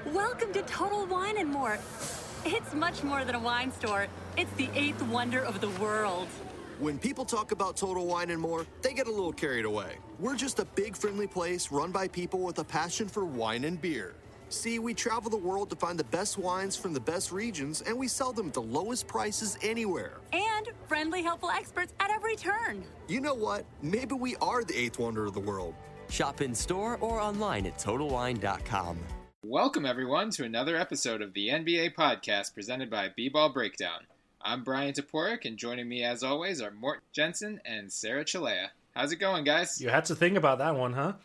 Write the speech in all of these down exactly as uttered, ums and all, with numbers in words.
Welcome to Total Wine and More. It's much more than a wine store. It's the eighth wonder of the world. When people talk about Total Wine and More, they get a little carried away. We're just a big, friendly place run by people with a passion for wine and beer. See, we travel the world to find the best wines from the best regions, and we sell them at the lowest prices anywhere. And friendly, helpful experts at every turn. You know what? Maybe we are the eighth wonder of the world. Shop in store or online at total wine dot com. Welcome, everyone, to another episode of the N B A podcast presented by B-Ball Breakdown. I'm Brian Toporek, and joining me, as always, are Morton Jensen and Sarah Chalea. How's it going, guys? You had to think about that one, huh?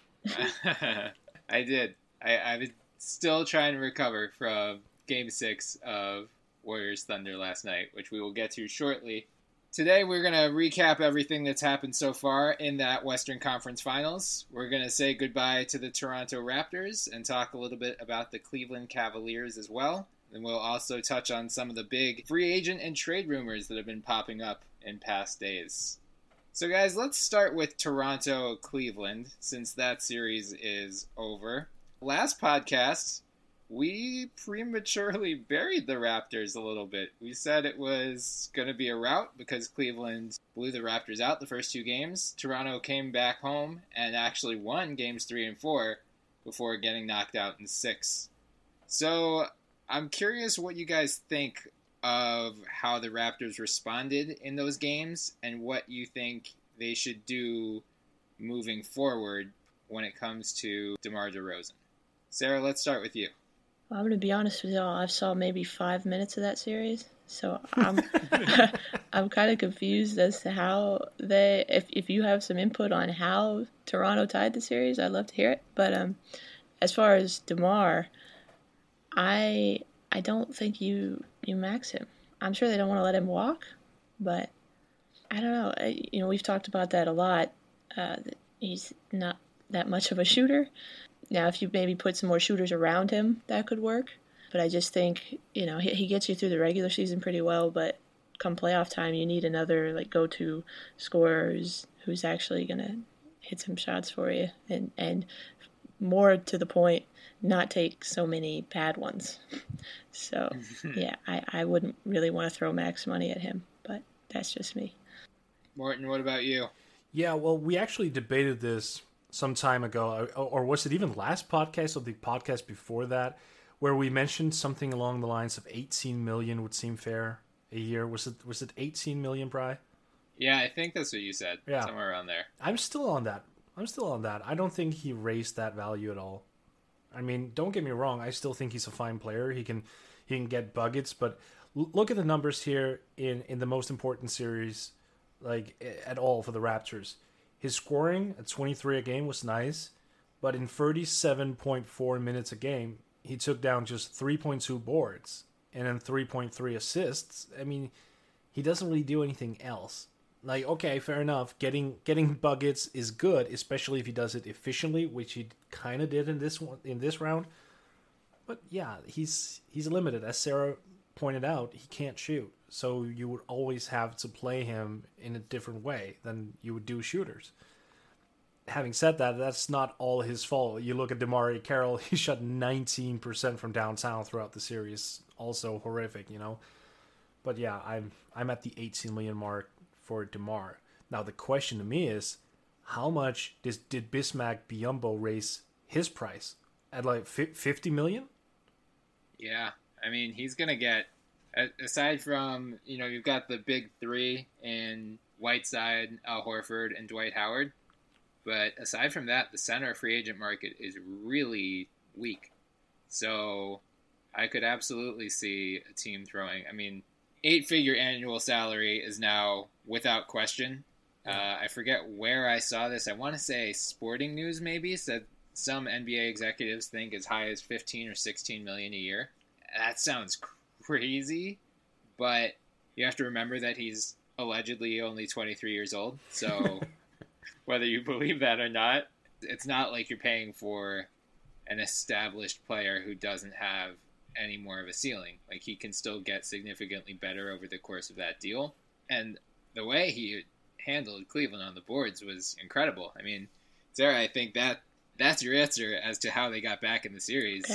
I did. I, I was still trying to recover from Game six of Warriors Thunder last night, which we will get to shortly. Today, we're going to recap everything that's happened so far in that Western Conference Finals. We're going to say goodbye to the Toronto Raptors and talk a little bit about the Cleveland Cavaliers as well. And we'll also touch on some of the big free agent and trade rumors that have been popping up in past days. So guys, let's start with Toronto-Cleveland, since that series is over. Last podcast, we prematurely buried the Raptors a little bit. We said it was going to be a rout because Cleveland blew the Raptors out the first two games. Toronto came back home and actually won games three and four before getting knocked out in six. So I'm curious what you guys think of how the Raptors responded in those games and what you think they should do moving forward when it comes to DeMar DeRozan. Sarah, let's start with you. Well, I'm going to be honest with y'all. I saw maybe five minutes of that series, so I'm I'm kind of confused as to how they. If if you have some input on how Toronto tied the series, I'd love to hear it. But um, as far as DeMar, I I don't think you you max him. I'm sure they don't want to let him walk, but I don't know. I, you know, we've talked about that a lot. Uh, he's not that much of a shooter. Now, if you maybe put some more shooters around him, that could work. But I just think, you know, he, he gets you through the regular season pretty well, but come playoff time, you need another, like, go-to scorer who's, who's actually going to hit some shots for you. And, and more to the point, not take so many bad ones. So, yeah, I, I wouldn't really want to throw max money at him, but that's just me. Morton, what about you? Yeah, well, we actually debated this some time ago, or was it even last podcast or the podcast before that, where we mentioned something along the lines of eighteen million would seem fair a year. Was it was it eighteen million, Bri? Yeah, I think that's what you said. Yeah. Somewhere around there. I'm still on that. I'm still on that. I don't think he raised that value at all. I mean, don't get me wrong. I still think he's a fine player. He can he can get buckets, but l- look at the numbers here in, in the most important series, like at all for the Raptors. His scoring at twenty-three a game was nice, but in thirty-seven point four minutes a game, he took down just three point two boards and then three point three assists. I mean, he doesn't really do anything else. Like, okay, fair enough. Getting getting buckets is good, especially if he does it efficiently, which he kind of did in this one in this round. But yeah, he's he's limited. As Sarah pointed out, he can't shoot. So you would always have to play him in a different way than you would do shooters. Having said that, that's not all his fault. You look at DeMar Carroll, he shot nineteen percent from downtown throughout the series. Also horrific, you know. But yeah, I'm I'm at the eighteen million mark for DeMar. Now the question to me is, how much did, did Bismack Biyombo raise his price? At like fifty million? Yeah, I mean, he's going to get, aside from, you know, you've got the big three in Whiteside, Al Horford, and Dwight Howard. But aside from that, the center free agent market is really weak. So I could absolutely see a team throwing, I mean, eight-figure annual salary is now without question. Uh, I forget where I saw this. I want to say Sporting News maybe said some N B A executives think as high as fifteen or sixteen million a year. That sounds crazy, but you have to remember that he's allegedly only twenty-three years old. So whether you believe that or not, it's not like you're paying for an established player who doesn't have any more of a ceiling. Like, he can still get significantly better over the course of that deal. And the way he handled Cleveland on the boards was incredible. I mean, Sarah, I think that that's your answer as to how they got back in the series. Okay.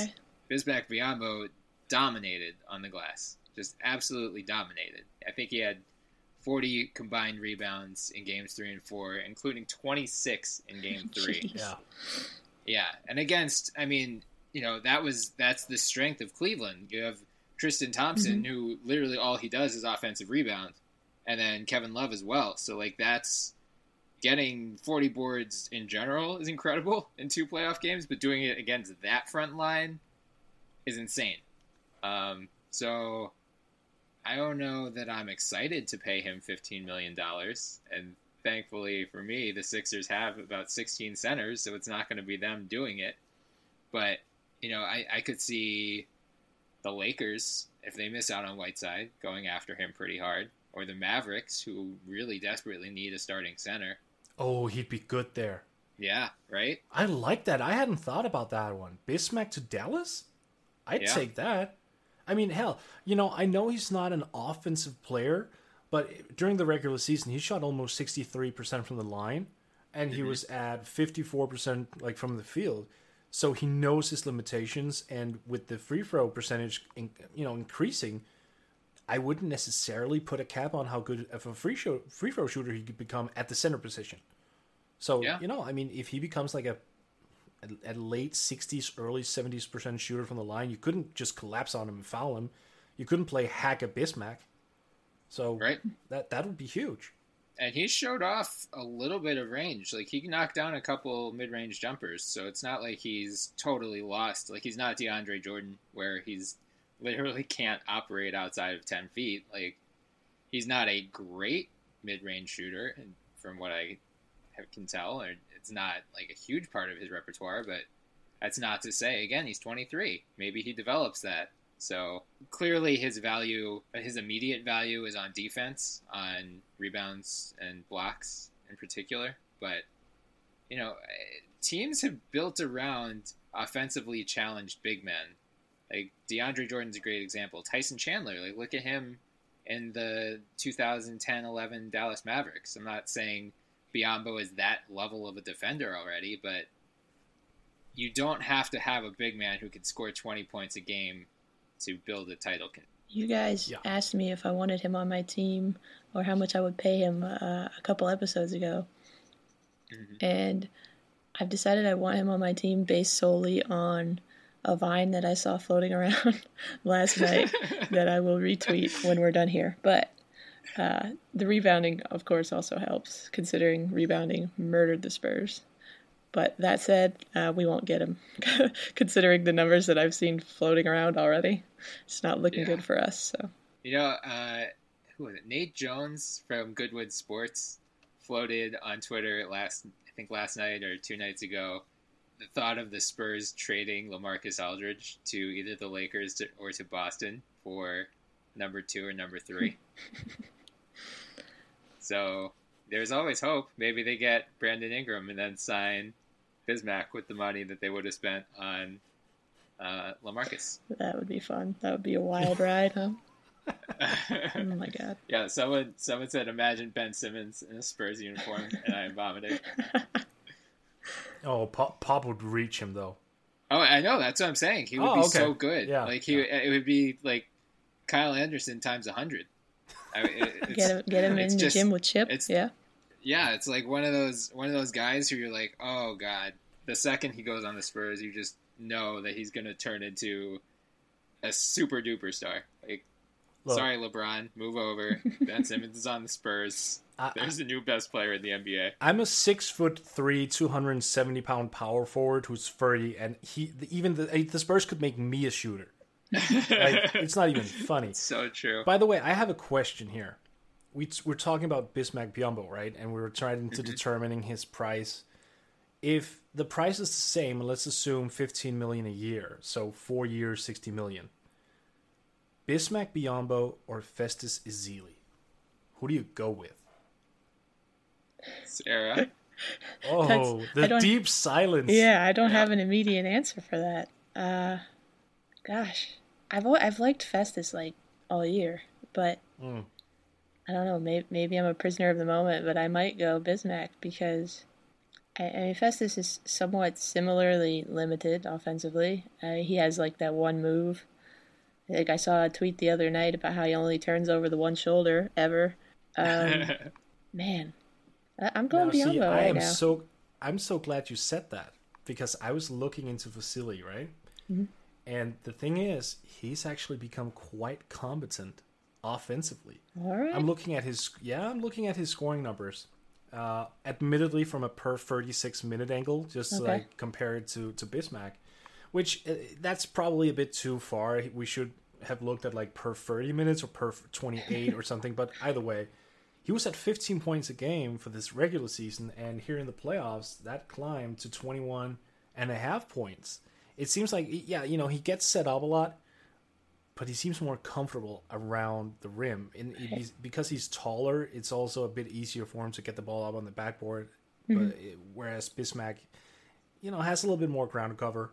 Bismack Biyombo dominated on the glass. Just absolutely dominated. I think he had forty combined rebounds in games three and four, including twenty-six in game three. Yeah. Yeah. And against, I mean, you know, that was, that's the strength of Cleveland. You have Tristan Thompson, mm-hmm. who literally all he does is offensive rebound. And then Kevin Love as well. So, like, that's getting forty boards in general is incredible in two playoff games, but doing it against that front line is insane. Um, so I don't know that I'm excited to pay him fifteen million dollars. And thankfully for me, the Sixers have about sixteen centers, so it's not going to be them doing it. But, you know, I, I could see the Lakers, if they miss out on Whiteside, going after him pretty hard. Or the Mavericks, who really desperately need a starting center. Oh, he'd be good there. Yeah, right? I like that. I hadn't thought about that one. Bismack to Dallas? I'd yeah. take that. I mean, hell, you know, I know he's not an offensive player, but during the regular season, he shot almost sixty-three percent from the line, and he mm-hmm. was at fifty-four percent like from the field. So he knows his limitations, and with the free throw percentage, in, you know, increasing, I wouldn't necessarily put a cap on how good of a free show, free throw shooter he could become at the center position. So, yeah. you know, I mean, if he becomes like a, a, a late sixties, early seventies percent shooter from the line, you couldn't just collapse on him and foul him. You couldn't play hack at Bismack. So right. that that would be huge. And he showed off a little bit of range. Like, he knocked down a couple mid-range jumpers, so it's not like he's totally lost. Like, he's not DeAndre Jordan, where he's literally can't operate outside of ten feet. Like, he's not a great mid-range shooter, and from what I can tell, it's not like a huge part of his repertoire, but that's not to say, again, he's twenty-three. Maybe he develops that. So clearly his value, his immediate value is on defense, on rebounds and blocks in particular. But, you know, teams have built around offensively challenged big men. Like, DeAndre Jordan's a great example. Tyson Chandler, like, look at him in the two thousand ten eleven Dallas Mavericks. I'm not saying Biyombo is that level of a defender already, but you don't have to have a big man who can score twenty points a game to build a title. You guys yeah. asked me if I wanted him on my team or how much I would pay him uh, a couple episodes ago. Mm-hmm. And I've decided I want him on my team based solely on a Vine that I saw floating around last night that I will retweet when we're done here. But uh, the rebounding, of course, also helps, considering rebounding murdered the Spurs. But that said, uh, we won't get him, considering the numbers that I've seen floating around already. It's not looking yeah. good for us. So, you know, uh, who was it? Nate Jones from Goodwood Sports floated on Twitter last, I think last night or two nights ago, the thought of the Spurs trading LaMarcus Aldridge to either the Lakers to, or to Boston for number two or number three. So there's always hope. Maybe they get Brandon Ingram and then sign Bismack with the money that they would have spent on uh, LaMarcus. That would be fun. That would be a wild ride, huh? Oh my god. Yeah, someone someone said, imagine Ben Simmons in a Spurs uniform, and I am vomiting. Oh, Pop, Pop would reach him, though. Oh, I know. That's what I'm saying. He would oh, be okay. so good. Yeah. Like, he, yeah. it would be like Kyle Anderson times a hundred. I mean, it, get him, get him in just, the gym with Chip. Yeah. Yeah, it's like one of those one of those guys who you're like, oh god, the second he goes on the Spurs, you just know that he's gonna turn into a super duper star. Like, Look. sorry LeBron, move over. Ben Simmons is on the Spurs. I, There's the new best player in the N B A. I'm a six foot three, two hundred seventy pound power forward who's thirty, and he even the, the Spurs could make me a shooter. Like, it's not even funny. It's so true. By the way, I have a question here. We, we're talking about Bismack Biyombo, right? And we were trying to mm-hmm. determining his price. If the price is the same, let's assume fifteen million dollars a year, so four years, sixty million dollars. Bismack Biyombo or Festus Ezeli? Who do you go with? Sarah? Oh, the deep silence. Yeah, I don't yeah. have an immediate answer for that. Uh, gosh, I've I've liked Festus like all year, but... Mm. I don't know, maybe, maybe I'm a prisoner of the moment, but I might go Bismack because I, I mean, Festus is somewhat similarly limited offensively. Uh, he has like that one move. Like I saw a tweet the other night about how he only turns over the one shoulder ever. Um, man, I, I'm going Now, Biombo see, I right am now. so I'm so glad you said that because I was looking into Vasily, right? Mm-hmm. And the thing is, he's actually become quite competent offensively. All right. I'm looking at his yeah, I'm looking at his scoring numbers. Uh, admittedly, from a per thirty-six minute angle, just Okay. like compared to to Bismack, which uh, that's probably a bit too far. We should have looked at like per thirty minutes or per twenty-eight or something. But either way, he was at fifteen points a game for this regular season, and here in the playoffs, that climbed to twenty-one and a half points. It seems like, yeah, you know, he gets set up a lot, but he seems more comfortable around the rim. And he's, because he's taller, it's also a bit easier for him to get the ball up on the backboard. Mm-hmm. But it, whereas Bismack, you know, has a little bit more ground to cover.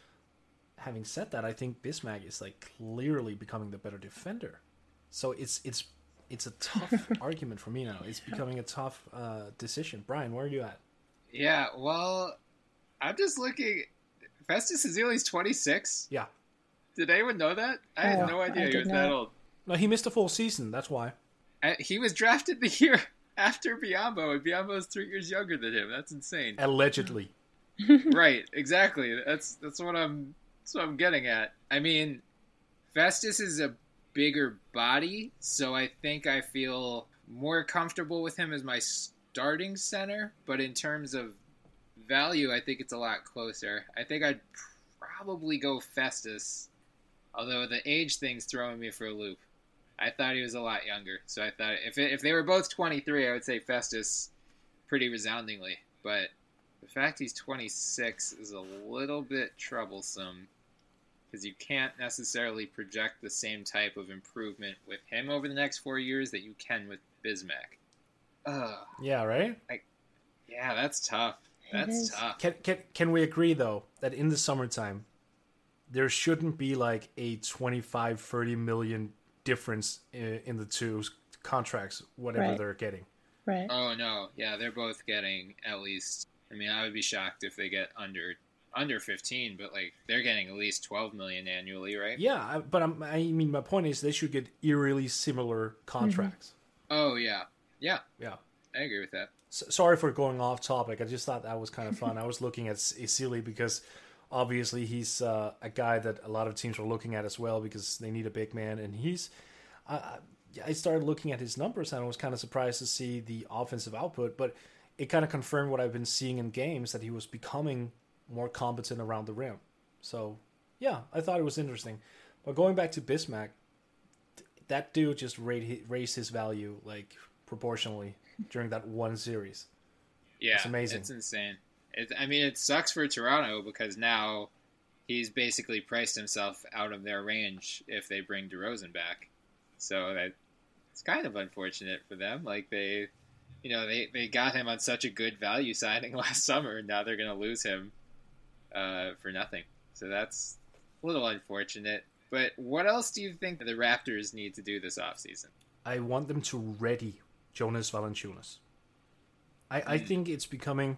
Having said that, I think Bismack is like clearly becoming the better defender. So it's it's it's a tough argument for me now. It's becoming a tough uh, decision. Brian, where are you at? Yeah, well, I'm just looking. Festus Ezeli's twenty-six. Yeah. Did anyone know that? I had Oh, no idea I he did was not. that old. No, he missed a full season. That's why. I, he was drafted the year after Biombo, and Biombo is three years younger than him. That's insane. Allegedly. Right, exactly. That's that's what I'm that's what I'm getting at. I mean, Festus is a bigger body, so I think I feel more comfortable with him as my starting center. But in terms of value, I think it's a lot closer. I think I'd probably go Festus, although the age thing's throwing me for a loop. I thought he was a lot younger, so I thought if it, if they were both twenty-three, I would say Festus pretty resoundingly. But the fact he's twenty-six is a little bit troublesome because you can't necessarily project the same type of improvement with him over the next four years that you can with Bismack. Ugh. Yeah, right? Yeah, that's tough. That's is. tough. Can, can can we agree though that in the summertime there shouldn't be like a twenty-five, thirty million difference in, in the two contracts, whatever Right. they're getting? Right. Oh no, yeah, they're both getting at least. I mean, I would be shocked if they get under under fifteen, but like they're getting at least twelve million annually, right? Yeah, I- but I'm, I mean, my point is they should get eerily similar contracts. Oh yeah, yeah, Yeah. I agree with that. S- sorry for going off topic. I just thought that was kind of fun. I was looking at Isili because obviously he's uh, a guy that a lot of teams are looking at as well because they need a big man, and he's. Uh, I started looking at his numbers and I was kind of surprised to see the offensive output, but it kind of confirmed what I've been seeing in games that he was becoming more competent around the rim. So, yeah, I thought it was interesting. But going back to Bismack, th- that dude just ra- raised his value like proportionally during that one series. Yeah, It's amazing. It's insane. It, I mean, it sucks for Toronto because now he's basically priced himself out of their range if they bring DeRozan back. So that it's kind of unfortunate for them. Like they, you know, they, they got him on such a good value signing last summer, and now they're going to lose him uh, for nothing. So that's a little unfortunate. But what else do you think the Raptors need to do this offseason? I want them to ready Jonas Valanciunas. I, I think it's becoming,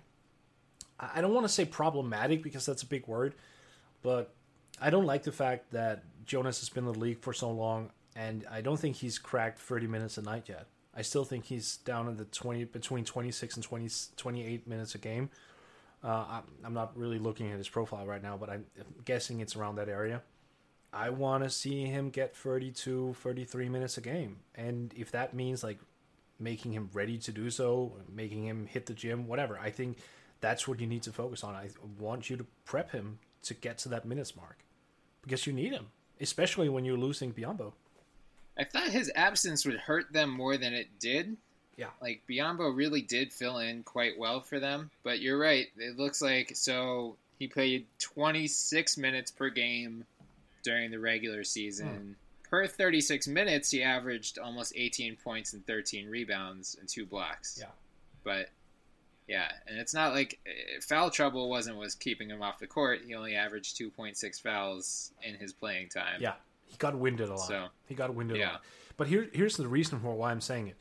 I I don't want to say problematic because that's a big word, but I don't like the fact that Jonas has been in the league for so long, and I don't think he's cracked thirty minutes a night yet. I still think he's down in the twenty between twenty-six and twenty, twenty-eight minutes a game. Uh, I'm, I'm not really looking at his profile right now, but I'm guessing it's around that area. I want to see him get thirty-two, thirty-three minutes a game. And if that means like making him ready to do so, making him hit the gym, whatever, I think that's what you need to focus on. I want you to prep him to get to that minutes mark because you need him, especially when you're losing Biombo. I thought his absence would hurt them more than it did. Yeah. Like, Biombo really did fill in quite well for them. But you're right. It looks like, so he played twenty-six minutes per game during the regular season. Hmm. Per thirty-six minutes, he averaged almost eighteen points and thirteen rebounds and two blocks. Yeah. But, yeah, and it's not like foul trouble wasn't what's keeping him off the court. He only averaged two point six fouls in his playing time. Yeah. He got winded a lot. So, he got winded yeah. a lot. But here, here's the reason for why I'm saying it.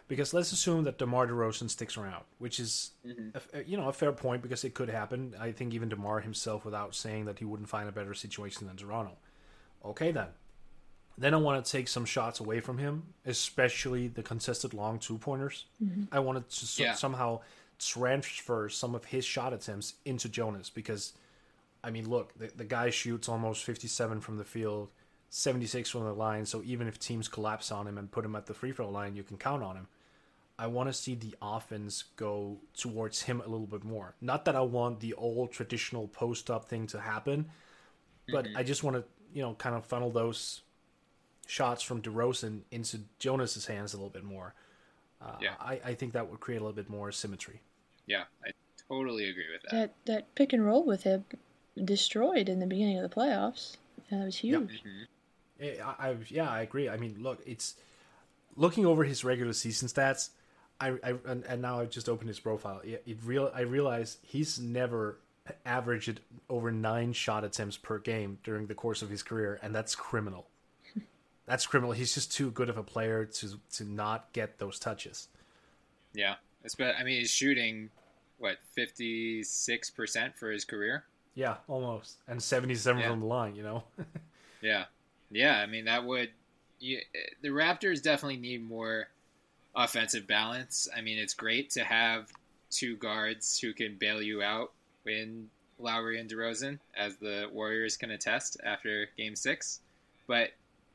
Because let's assume that DeMar DeRozan sticks around, which is, Mm-hmm. a, you know, a fair point because it could happen. I think even DeMar himself, without saying that he wouldn't find a better situation than Toronto. Okay, then. Then I want to take some shots away from him, especially the contested long two-pointers. Mm-hmm. I wanted to so- Yeah. somehow transfer some of his shot attempts into Jonas because, I mean, look, the, the guy shoots almost fifty-seven from the field, seventy-six from the line, so even if teams collapse on him and put him at the free throw line, you can count on him. I want to see the offense go towards him a little bit more. Not that I want the old traditional post-up thing to happen, but mm-hmm. I just want to, you know, kind of funnel those shots from DeRozan into Jonas's hands a little bit more. Uh, yeah. I, I think that would create a little bit more symmetry. Yeah, I totally agree with that. That that pick and roll with him destroyed in the beginning of the playoffs. That was huge. Yeah. Mm-hmm. I, I, yeah, I agree. I mean, look, it's looking over his regular season stats. I, I and, and now I've just opened his profile. It, it real I realize he's never averaged over nine shot attempts per game during the course of his career, and that's criminal. That's criminal. He's just too good of a player to to not get those touches. Yeah, I mean, he's shooting what fifty-six percent for his career. Yeah, almost, and seventy-seven yeah. from the line. You know. yeah, yeah. I mean, that would you, the Raptors definitely need more offensive balance. I mean, it's great to have two guards who can bail you out in Lowry and DeRozan, as the Warriors can attest after Game Six. But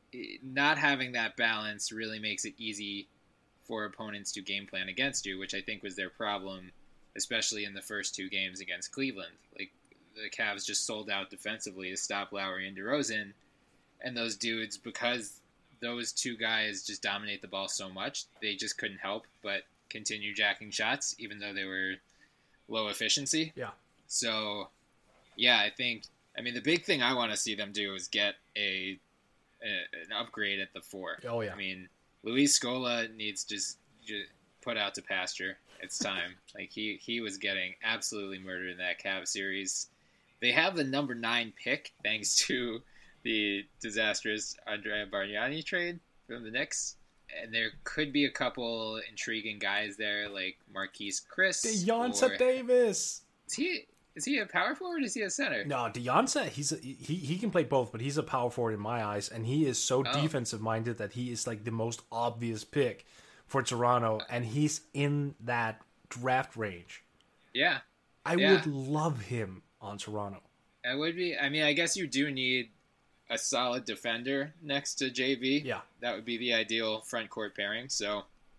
not having that balance really makes it easy for opponents to game plan against you, which I think was their problem, especially in the first two games against Cleveland. Like, the Cavs just sold out defensively to stop Lowry and DeRozan, and those dudes, because those two guys just dominate the ball so much, they just couldn't help but continue jacking shots, even though they were low efficiency. Yeah. So, yeah, I think, I mean, the big thing I want to see them do is get a, a an upgrade at the four. Oh, yeah. I mean, Luis Scola needs just, just put out to pasture. It's time. like, he, he was getting absolutely murdered in that Cavs series. They have the number nine pick, thanks to the disastrous Andrea Bargnani trade from the Knicks. And there could be a couple intriguing guys there, like Marquise Chris. Deonta Davis! Is he, is he a power forward or is he a center? No, Deonta, he's a, he, he can play both, but he's a power forward in my eyes. And he is so Oh. defensive-minded that he is like the most obvious pick for Toronto. And he's in that draft range. Yeah. I Yeah. would love him on Toronto. It would be. I mean, I guess you do need a solid defender next to J V. Yeah. That would be the ideal front court pairing. So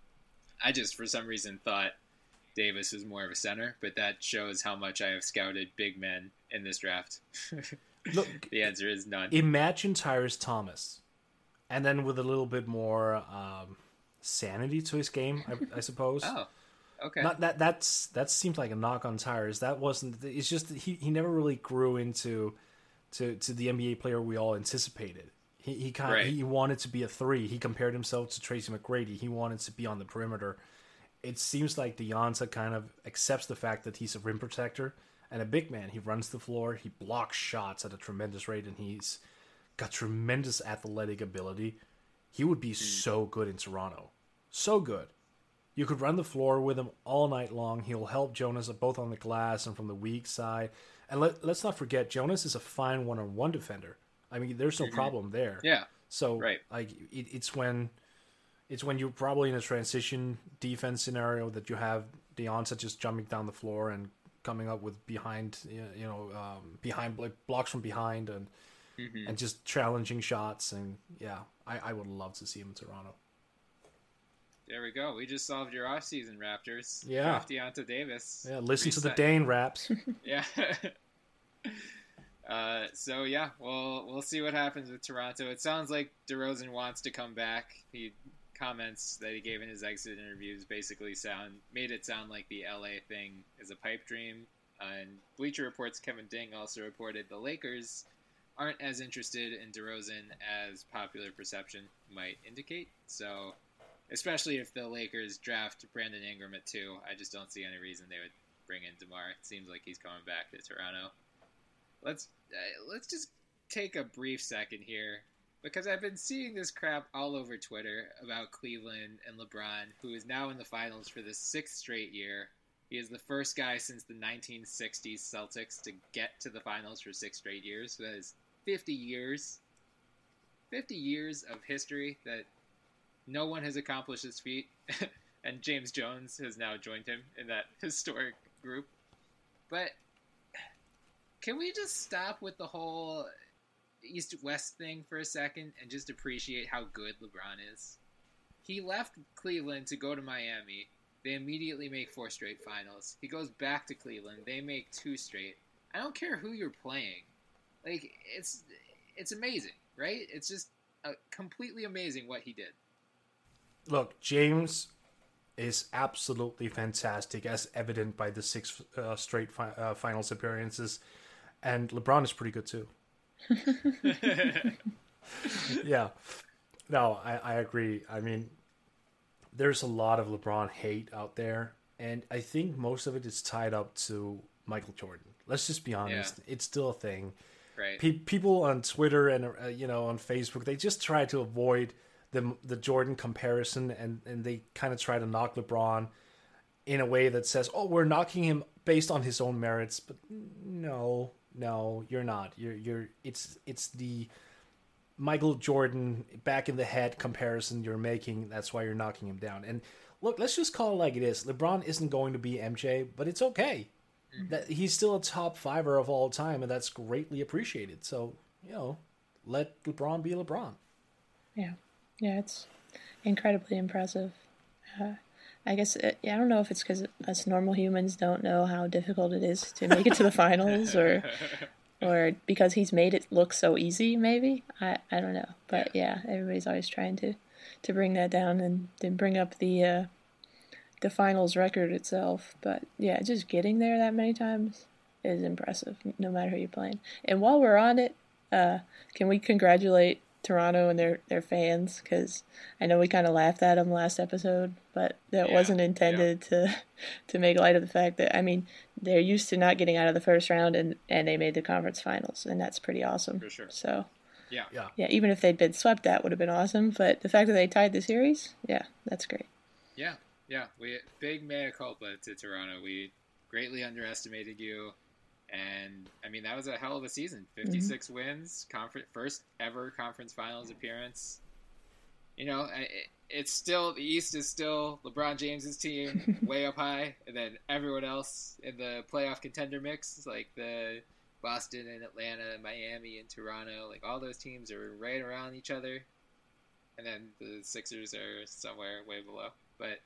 I just, for some reason, thought Davis was more of a center, but that shows how much I have scouted big men in this draft. Look, the answer is none. imagine Tyrese Thomas, and then with a little bit more um, sanity to his game, I, I suppose. Oh, okay. Not that that's that seemed like a knock on Tyrese. That wasn't. It's just that he, he never really grew into to, to the N B A player we all anticipated. He he kind of, Right. he wanted to be a three. He compared himself to Tracy McGrady. He wanted to be on the perimeter. It seems like Deonta kind of accepts the fact that he's a rim protector and a big man. He runs the floor. He blocks shots at a tremendous rate, and he's got tremendous athletic ability. He would be so good in Toronto. So good. You could run the floor with him all night long. He'll help Jonas both on the glass and from the weak side. And let, let's not forget, Jonas is a fine one-on-one defender. I mean, there's no problem there. Yeah. So, Right. like, it, it's when it's when you're probably in a transition defense scenario that you have Deonta just jumping down the floor and coming up with behind, you know, um, behind like blocks from behind and Mm-hmm. and just challenging shots. And yeah, I, I would love to see him in Toronto. There we go. We just solved your offseason, Raptors. Yeah. Draft Deonta Davis. Yeah, listen to the Reset. Dane raps. Yeah. uh, so yeah, we'll we'll see what happens with Toronto. It sounds like DeRozan wants to come back. He comments that he gave in his exit interviews basically sound made it sound like the L A thing is a pipe dream. Uh, and Bleacher Report's Kevin Ding also reported the Lakers aren't as interested in DeRozan as popular perception might indicate. So, especially if the Lakers draft Brandon Ingram at two, I just don't see any reason they would bring in DeMar. It seems like he's coming back to Toronto. Let's uh, let's just take a brief second here because I've been seeing this crap all over Twitter about Cleveland and LeBron, who is now in the finals for the sixth straight year. He is the first guy since the nineteen sixties Celtics to get to the finals for six straight years. So that is fifty years. fifty years of history that no one has accomplished this feat. And James Jones has now joined him in that historic group. But can we just stop with the whole East-West thing for a second and just appreciate how good LeBron is? He left Cleveland to go to Miami. They immediately make four straight finals. He goes back to Cleveland. They make two straight. I don't care who you're playing. Like, it's it's amazing, right? It's just uh, completely amazing what he did. Look, James is absolutely fantastic, as evident by the six uh, straight fi- uh, finals appearances. And LeBron is pretty good, too. Yeah. No, I, I agree. I mean, there's a lot of LeBron hate out there, and I think most of it is tied up to Michael Jordan. Let's just be honest. Yeah. It's still a thing. Right. Pe- people on Twitter and uh, you know on Facebook, they just try to avoid the the Jordan comparison, and, and they kind of try to knock LeBron in a way that says, "Oh, we're knocking him based on his own merits." But no, no, you're not. You're you're. It's it's the Michael Jordan back in the head comparison you're making. That's why you're knocking him down. And look, let's just call it like it is. LeBron isn't going to be M J, but it's okay. Mm-hmm. That he's still a top fiver of all time, and that's greatly appreciated. So, you know, let LeBron be LeBron. Yeah, yeah, it's incredibly impressive. Uh, I guess it, yeah, I don't know if it's because us normal humans don't know how difficult it is to make it to the finals, or or because he's made it look so easy. Maybe I I don't know, but yeah, everybody's always trying to, to bring that down and then bring up the uh, the finals record itself. But yeah, just getting there that many times is impressive, no matter who you're playing. And while we're on it, uh, can we congratulate Toronto and their, their fans? Because I know we kind of laughed at them last episode, but that yeah, wasn't intended yeah. to to make light of the fact that, I mean, they're used to not getting out of the first round, and, and they made the conference finals, and that's pretty awesome. For sure. So, yeah. yeah, yeah. Even if they'd been swept, that would have been awesome. But the fact that they tied the series, yeah, that's great. Yeah, yeah. We big mea culpa to Toronto. We greatly underestimated you. And, I mean, that was a hell of a season. fifty-six mm-hmm. wins, conference, first ever conference finals appearance. You know, it, it's still, the East is still LeBron James's team way up high. And then everyone else in the playoff contender mix, like the Boston and Atlanta, Miami and Toronto, like all those teams are right around each other. And then the Sixers are somewhere way below. But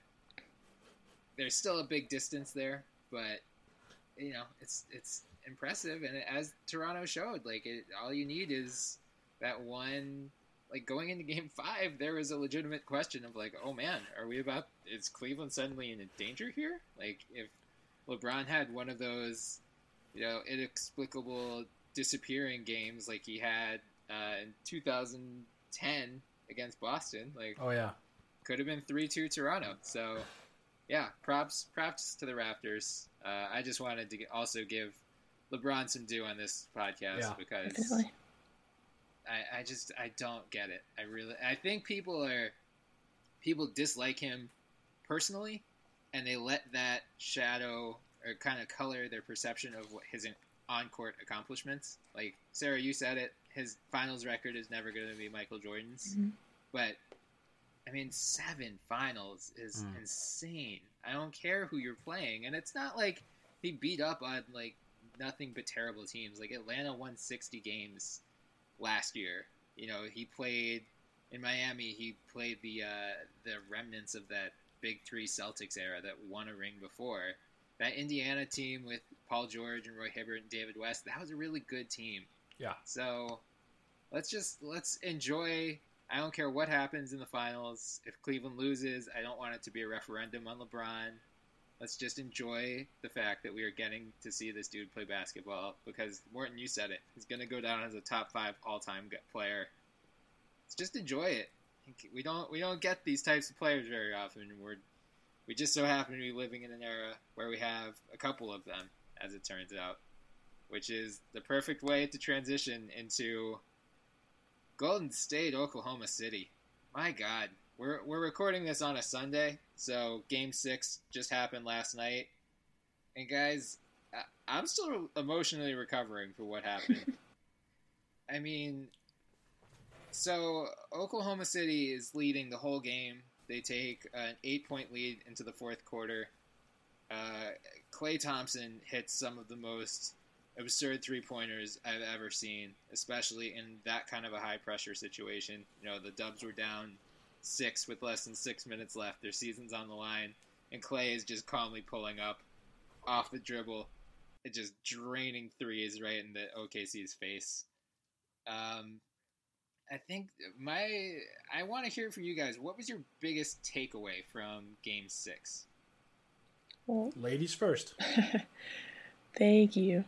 there's still a big distance there. But, you know, it's it's impressive, and as Toronto showed, like it, all you need is that one. Like going into Game Five, there was a legitimate question of like, oh man, are we about? Is Cleveland suddenly in danger here? Like if LeBron had one of those, you know, inexplicable disappearing games like he had uh, in two thousand ten against Boston, like oh yeah, could have been three two Toronto. So yeah, props props to the Raptors. Uh, I just wanted to also give LeBron some due on this podcast yeah, because definitely. I, I just I don't get it. I really I think people are people dislike him personally, and they let that shadow or kind of color their perception of what his on-court accomplishments. Like Sarah, you said it. His finals record is never going to be Michael Jordan's, mm-hmm. but I mean, seven finals is mm. insane. I don't care who you're playing, and it's not like he beat up on like nothing but terrible teams. Like Atlanta won sixty games last year. You know, he played in Miami. He played the uh, the remnants of that Big Three Celtics era that won a ring before. That Indiana team with Paul George and Roy Hibbert and David West, that was a really good team. Yeah. So let's just let's enjoy. I don't care what happens in the finals. If Cleveland loses, I don't want it to be a referendum on LeBron. Let's just enjoy the fact that we are getting to see this dude play basketball because, Morton, you said it. He's going to go down as a top five all-time player. Let's just enjoy it. We don't we don't get these types of players very often. We're, we just so happen to be living in an era where we have a couple of them, as it turns out, which is the perfect way to transition into Golden State, Oklahoma City. My God. We're we're recording this on a Sunday, so Game six just happened last night. And guys, I'm still emotionally recovering for what happened. I mean, so Oklahoma City is leading the whole game. They take an eight-point lead into the fourth quarter. Uh, Klay Thompson hits some of the most absurd three-pointers I've ever seen, especially in that kind of a high-pressure situation. You know, the Dubs were down six with less than six minutes left. Their season's on the line, and Klay is just calmly pulling up off the dribble and just draining threes right in the O K C's face. Um, I think my I want to hear from you guys. What was your biggest takeaway from Game Six? Well, ladies first. Thank you.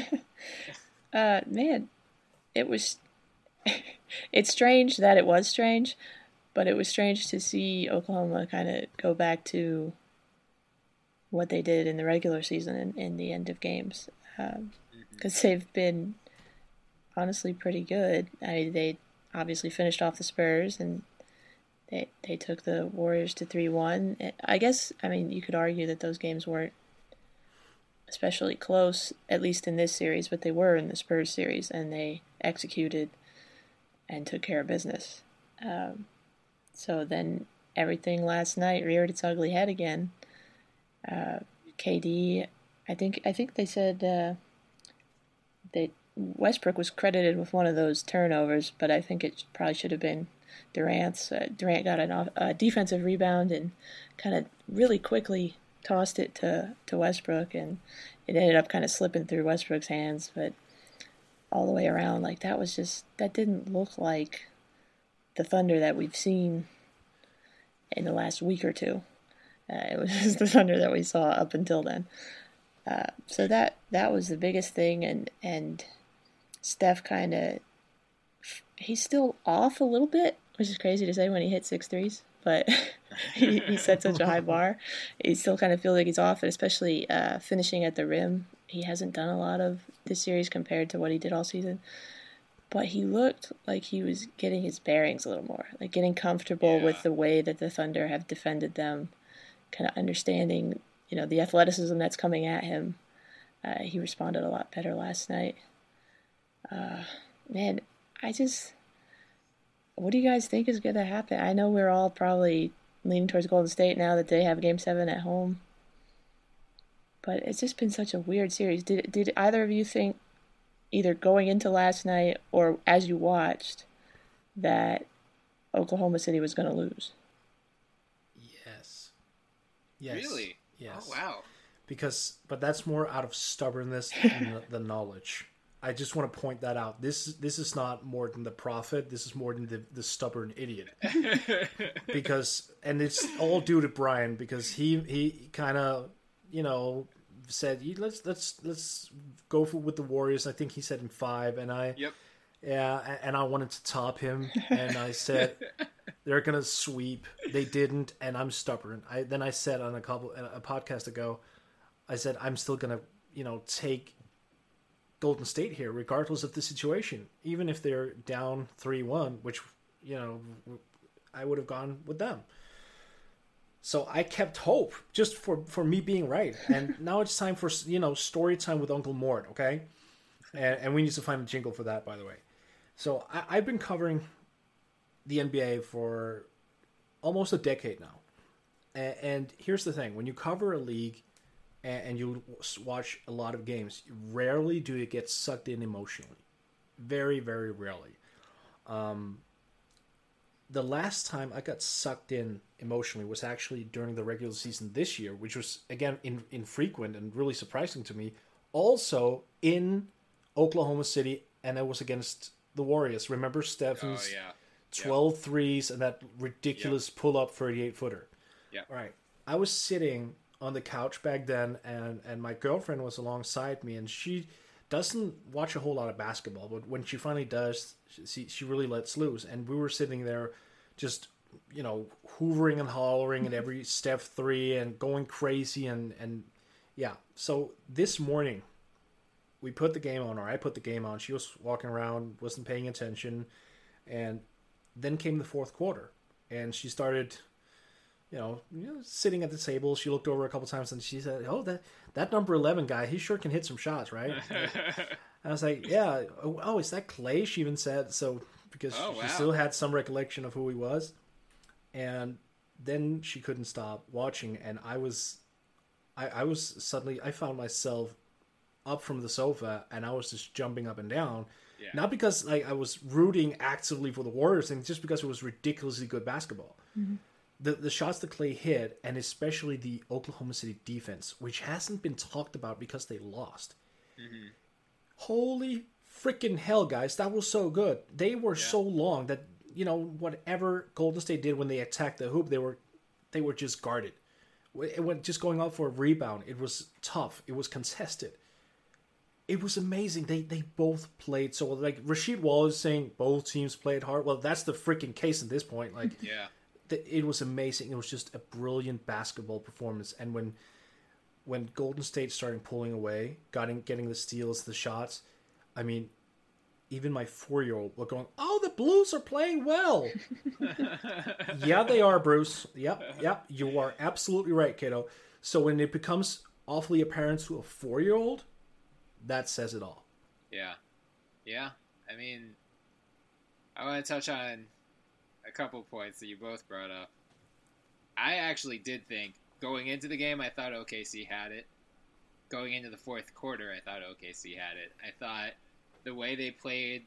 uh, man, it was. It's strange that it was strange, but it was strange to see Oklahoma kind of go back to what they did in the regular season and in the end of games, because um, mm-hmm. they've been honestly pretty good. I mean, they obviously finished off the Spurs, and they they took the Warriors to three one. I guess, I mean, you could argue that those games weren't especially close, at least in this series, but they were in the Spurs series, and they executed and took care of business. Um, so then everything last night reared its ugly head again. Uh, K D, I think I think they said uh, they Westbrook was credited with one of those turnovers, but I think it probably should have been Durant's. Uh, Durant got an off, a defensive rebound and kind of really quickly tossed it to, to Westbrook, and it ended up kind of slipping through Westbrook's hands, but all the way around, like, that was just, that didn't look like the Thunder that we've seen in the last week or two. Uh, it was just the Thunder that we saw up until then. Uh, so that that was the biggest thing, and and Steph kind of, he's still off a little bit, which is crazy to say when he hit six threes, but he, he set such a high bar. He still kind of feels like he's off, and especially uh, finishing at the rim. He hasn't done a lot of this series compared to what he did all season. But he looked like he was getting his bearings a little more, like getting comfortable yeah. with the way that the Thunder have defended them, kind of understanding, you know, the athleticism that's coming at him. Uh, he responded a lot better last night. Uh, man, I just... What do you guys think is going to happen? I know we're all probably leaning towards Golden State now that they have Game seven at home. But it's just been such a weird series. Did did either of you think, either going into last night or as you watched, that Oklahoma City was going to lose? Yes. Yes. Really? Yes. Oh, wow. Because, but that's more out of stubbornness than the, the knowledge. I just want to point that out. This this is not more than the prophet. This is more than the, the stubborn idiot. Because, and it's all due to Brian, because he he kind of, you know, said let's let's let's go for, with the Warriors. I think he said in five, and I yep yeah, and I wanted to top him, and I said they're gonna sweep. They didn't, and I'm stubborn. I then I said on a couple a podcast ago, I said I'm still gonna you know take Golden State here, regardless of the situation. Even if they're down three one, which, you know, I would have gone with them. So I kept hope, just for, for me being right. And now it's time for, you know, story time with Uncle Mort, okay? And, and we need to find a jingle for that, by the way. So I, I've been covering the N B A for almost a decade now. And, and here's the thing. When you cover a league and you watch a lot of games, rarely do you get sucked in emotionally. Very, very rarely. Um, the last time I got sucked in emotionally was actually during the regular season this year, which was, again, in, infrequent and really surprising to me. Also in Oklahoma City, and it was against the Warriors. Remember Stephens' oh, yeah. twelve yep. threes and that ridiculous yep. pull-up thirty-eight footer. Yeah. All right. I was sitting on the couch back then, and, and my girlfriend was alongside me, and she doesn't watch a whole lot of basketball, but when she finally does, she she really lets loose. And we were sitting there just, you know, hoovering and hollering at every Steph three and going crazy, and, and yeah. So this morning, we put the game on, or I put the game on. She was walking around, wasn't paying attention. And then came the fourth quarter, and she started, you know, you know, sitting at the table. She looked over a couple times, and she said, "Oh, that that number eleven guy, he sure can hit some shots, right?" I was like, "Yeah, oh, is that Clay?" She even said so because oh, she wow. still had some recollection of who he was, and then she couldn't stop watching, and I was, I, I was suddenly I found myself up from the sofa, and I was just jumping up and down. Yeah. Not because like I was rooting actively for the Warriors, and just because it was ridiculously good basketball. Mm-hmm. The the shots that Clay hit, and especially the Oklahoma City defense, which hasn't been talked about because they lost. Mm-hmm. Holy freaking hell, guys! That was so good. They were Yeah. so long that you know whatever Golden State did when they attacked the hoop, they were they were just guarded. It went just going out for a rebound. It was tough. It was contested. It was amazing. They they both played so well. Like Rasheed Wallace saying both teams played hard. Well, that's the freaking case at this point. Like, Yeah. th- it was amazing. It was just a brilliant basketball performance. And when when Golden State started pulling away, getting getting the steals, the shots, I mean, even my four year old was going, "Oh, the Blues are playing well." Yeah, they are, Bruce. Yep, yep. You are absolutely right, kiddo. So when it becomes awfully apparent to a four year old, that says it all. Yeah. Yeah. I mean, I want to touch on a couple points that you both brought up. I actually did think, going into the game, I thought O K C had it. Going into the fourth quarter, I thought O K C had it. I thought the way they played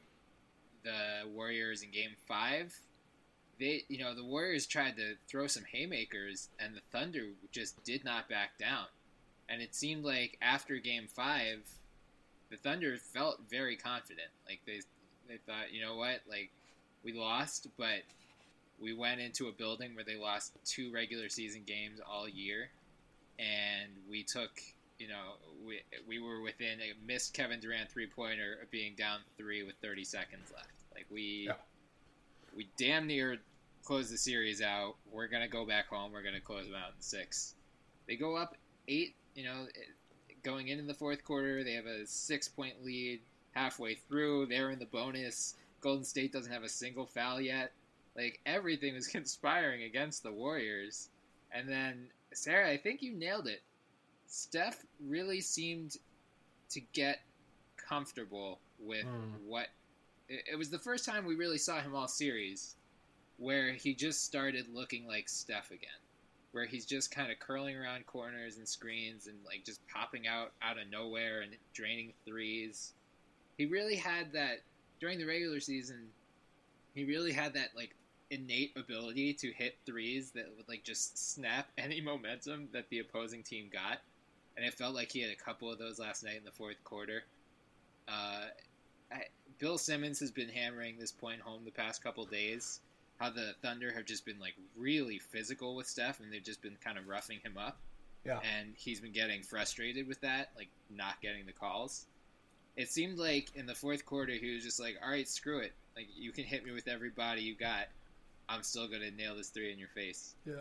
the Warriors in game five, they, you know, the Warriors tried to throw some haymakers, and the Thunder just did not back down. And it seemed like after game five, the Thunder felt very confident. Like they, they thought, you know what, like we lost, but we went into a building where they lost two regular season games all year, and we took, you know, we we were within a missed Kevin Durant three pointer of being down three with thirty seconds left. Like we, Yeah. we damn near closed the series out. We're gonna go back home. We're gonna close them out in six. They go up eight. You know. It, Going into the fourth quarter, they have a six-point lead halfway through. They're in the bonus. Golden State doesn't have a single foul yet. Like, everything was conspiring against the Warriors. And then, Sarah, I think you nailed it. Steph really seemed to get comfortable with Mm. what... It, it was the first time we really saw him all series where he just started looking like Steph again. Where he's just kind of curling around corners and screens and like just popping out out of nowhere and draining threes. He really had that during the regular season. He really had that like innate ability to hit threes that would like just snap any momentum that the opposing team got, and it felt like he had a couple of those last night in the fourth quarter. Uh, I, Bill Simmons has been hammering this point home the past couple days. How the Thunder have just been like really physical with Steph, and they've just been kind of roughing him up. Yeah. And he's been getting frustrated with that, like not getting the calls. It seemed like in the fourth quarter he was just like, "All right, screw it. Like you can hit me with every body you got. I'm still gonna nail this three in your face." Yeah.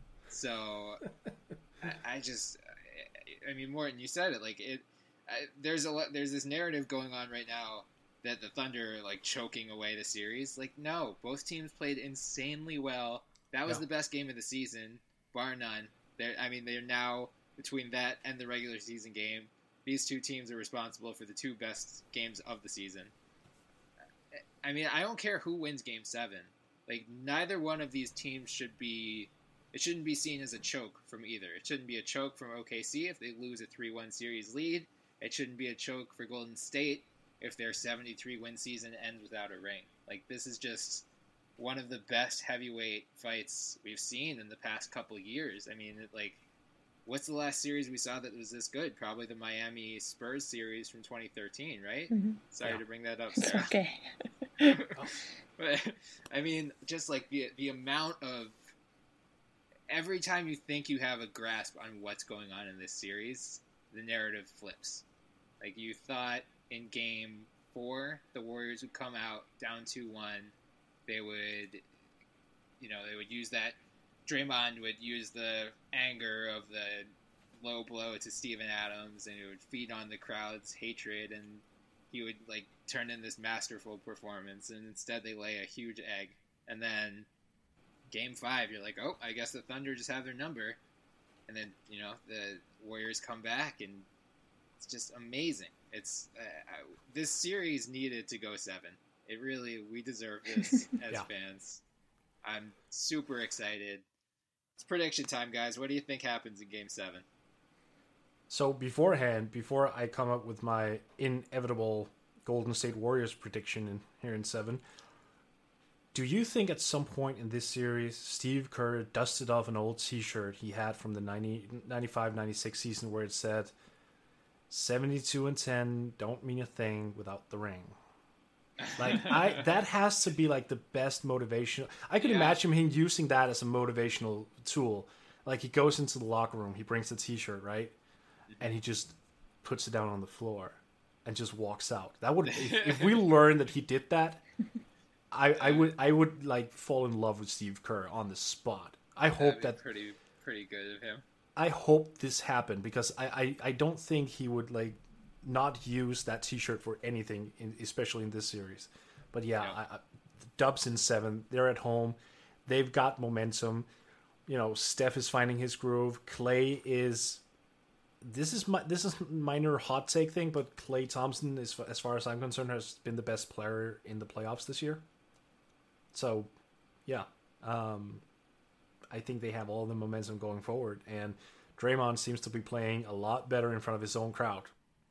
So I, I just, I mean, Morton, you said it. Like it, I, there's a lot, there's this narrative going on right now that the Thunder are like choking away the series. Like, no, both teams played insanely well. That was Yeah. the best game of the season, bar none. They're, I mean, they're now between that and the regular season game. These two teams are responsible for the two best games of the season. I mean, I don't care who wins Game Seven. Like, neither one of these teams should be. It shouldn't be seen as a choke from either. It shouldn't be a choke from O K C if they lose a three one series lead. It shouldn't be a choke for Golden State if their seventy-three win season ends without a ring. Like, this is just one of the best heavyweight fights we've seen in the past couple years. I mean, it, like, what's the last series we saw that was this good? Probably the Miami Spurs series from twenty thirteen, right? Mhm. Sorry Yeah. to bring that up, It's Sarah. okay. But, I mean, just like the the amount of every time you think you have a grasp on what's going on in this series, the narrative flips. Like, you thought in game four, the Warriors would come out down two one. They would, you know, they would use that. Draymond would use the anger of the low blow to Steven Adams, and it would feed on the crowd's hatred. And he would like turn in this masterful performance, and instead they lay a huge egg. And then game five, you're like, oh, I guess the Thunder just have their number. And then, you know, the Warriors come back, and it's just amazing. It's uh, I, this series needed to go seven. It really, we deserve this as yeah. fans. I'm super excited. It's prediction time, guys. What do you think happens in game seven? So beforehand, before I come up with my inevitable Golden State Warriors prediction in, here in seven, do you think at some point in this series, Steve Kerr dusted off an old t-shirt he had from the ninety, ninety-five ninety-six season where it said, seventy-two and ten don't mean a thing without the ring? Like I, that has to be like the best motivation. I could Yeah. imagine him using that as a motivational tool. Like he goes into the locker room, he brings the t-shirt, right? And he just puts it down on the floor and just walks out. That would, if, if we learned that he did that, I, I would, I would like fall in love with Steve Kerr on the spot. I hope That'd be that pretty, pretty good of him. I hope this happened because I, I, I don't think he would like not use that t-shirt for anything, in, especially in this series. But yeah, Yeah. I, I, the Dubs in seven. They're at home. They've got momentum. You know, Steph is finding his groove. Clay is. This is my this is minor hot take thing, but Clay Thompson, is, as far as I'm concerned, has been the best player in the playoffs this year. So, yeah, um, I think they have all the momentum going forward, and Draymond seems to be playing a lot better in front of his own crowd.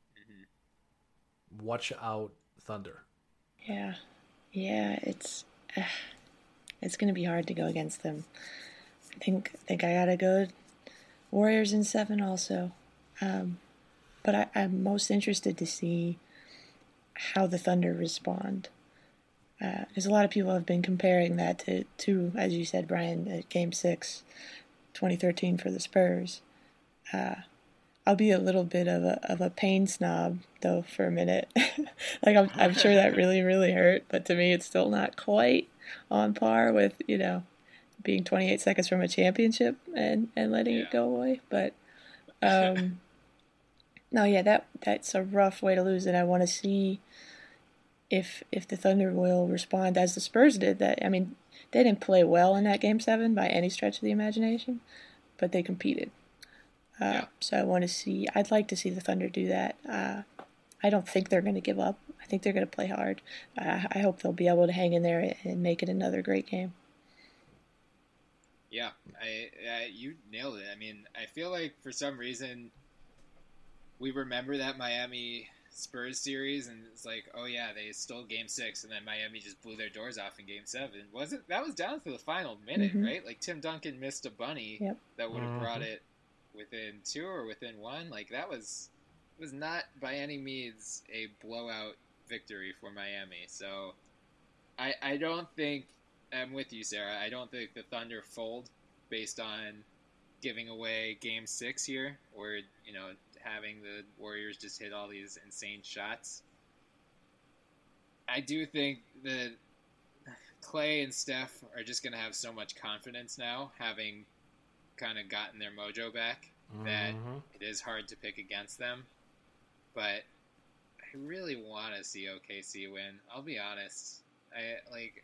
Mm-hmm. Watch out, Thunder. Yeah, yeah, it's uh, it's gonna be hard to go against them. I think I think I gotta go Warriors in seven also, um, but I, I'm most interested to see how the Thunder respond. Because uh, a lot of people have been comparing that to, to, as you said, Brian, at Game Six, twenty thirteen for the Spurs. Uh, I'll be a little bit of a of a pain snob though for a minute. like I'm I'm sure that really really hurt, but to me it's still not quite on par with, you know, being twenty-eight seconds from a championship and, and letting Yeah. it go away. But um, no, yeah, that that's a rough way to lose, and I want to see if if the Thunder will respond as the Spurs did. That I mean, they didn't play well in that Game Seven by any stretch of the imagination, but they competed. Uh, Yeah. So I want to see. I'd like to see the Thunder do that. Uh, I don't think they're going to give up. I think they're going to play hard. I, I hope they'll be able to hang in there and make it another great game. Yeah, I, I you nailed it. I mean, I feel like for some reason we remember that Miami Spurs series, and it's like, oh yeah, they stole Game Six, and then Miami just blew their doors off in Game Seven. Wasn't that was down to the final minute, Mhm. right? Like Tim Duncan missed a bunny Yep. that would have Mhm. brought it within two or within one. Like that was was not by any means a blowout victory for Miami. So I I don't think I'm with you, Sarah. I don't think the Thunder fold based on giving away Game Six here, or you know, having the Warriors just hit all these insane shots. I do think that Clay and Steph are just going to have so much confidence now, having kind of gotten their mojo back, that Mhm. it is hard to pick against them. But I really want to see O K C win. I'll be honest. I like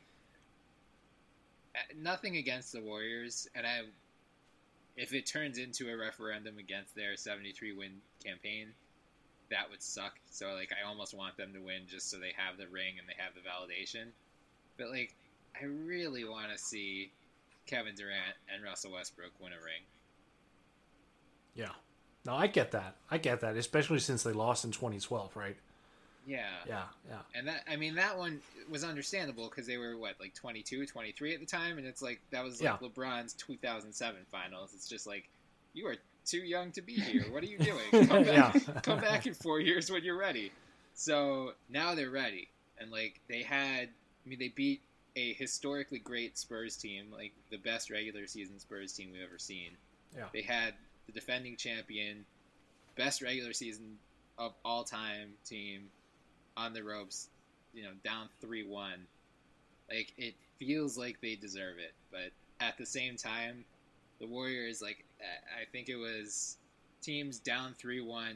nothing against the Warriors, and I if it turns into a referendum against their seventy-three win campaign, that would suck. So like I almost want them to win just so they have the ring and they have the validation. But like I really want to see Kevin Durant and Russell Westbrook win a ring. Yeah. No, I get that. I get that, especially since they lost in twenty twelve, right? Yeah. Yeah, yeah. And that, I mean, that one was understandable because they were, what, like twenty-two, twenty-three at the time? And it's like, that was like Yeah. LeBron's two thousand seven finals. It's just like, you are too young to be here. What are you doing? Come back, Yeah. come back in four years when you're ready. So now they're ready. And, like, they had, I mean, they beat a historically great Spurs team, like the best regular season Spurs team we've ever seen. Yeah. They had the defending champion, best regular season of all time team on the ropes, you know, down three one. Like, it feels like they deserve it. But at the same time, the Warriors, like, I think it was teams down three one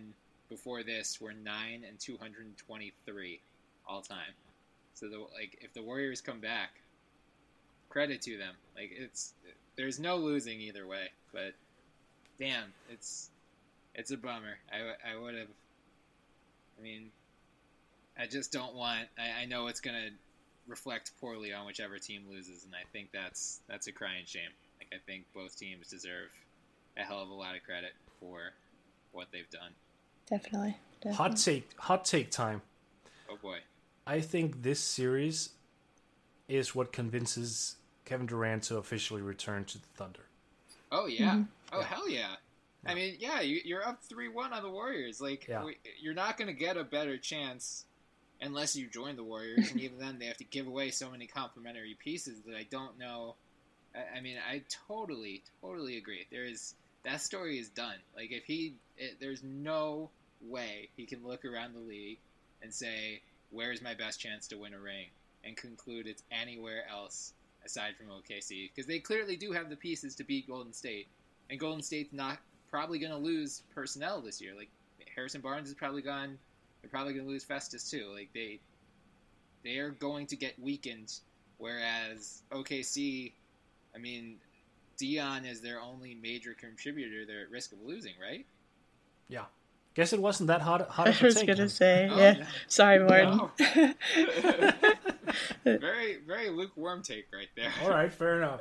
before this were nine and two hundred twenty-three all time. So the like if the Warriors come back, credit to them. Like it's there's no losing either way. But damn, it's it's a bummer. I, I would have. I mean, I just don't want. I, I know it's gonna reflect poorly on whichever team loses, and I think that's that's a crying shame. Like I think both teams deserve a hell of a lot of credit for what they've done. Definitely. definitely. Hot take, hot take time. Oh boy. I think this series is what convinces Kevin Durant to officially return to the Thunder. Oh yeah. Mm-hmm. Oh Yeah. hell yeah. I mean, yeah, you, you're up three one on the Warriors. Like, Yeah. we, you're not going to get a better chance unless you join the Warriors, and even then, they have to give away so many complimentary pieces that I don't know. I, I mean, I totally, totally agree. There is that story is done. Like, if he, it, there's no way he can look around the league and say, "Where's my best chance to win a ring?" and conclude it's anywhere else aside from O K C, because they clearly do have the pieces to beat Golden State, and Golden State's not probably going to lose personnel this year. Like Harrison Barnes is probably gone. They're probably going to lose Festus too. Like they, they are going to get weakened. Whereas O K C, I mean, Dion is their only major contributor. They're at risk of losing, right? Yeah. Guess it wasn't that hot. hot I of a was take, gonna man. say, Oh, yeah. no. Sorry, Martin. No. very, very lukewarm take right there. All right, fair enough.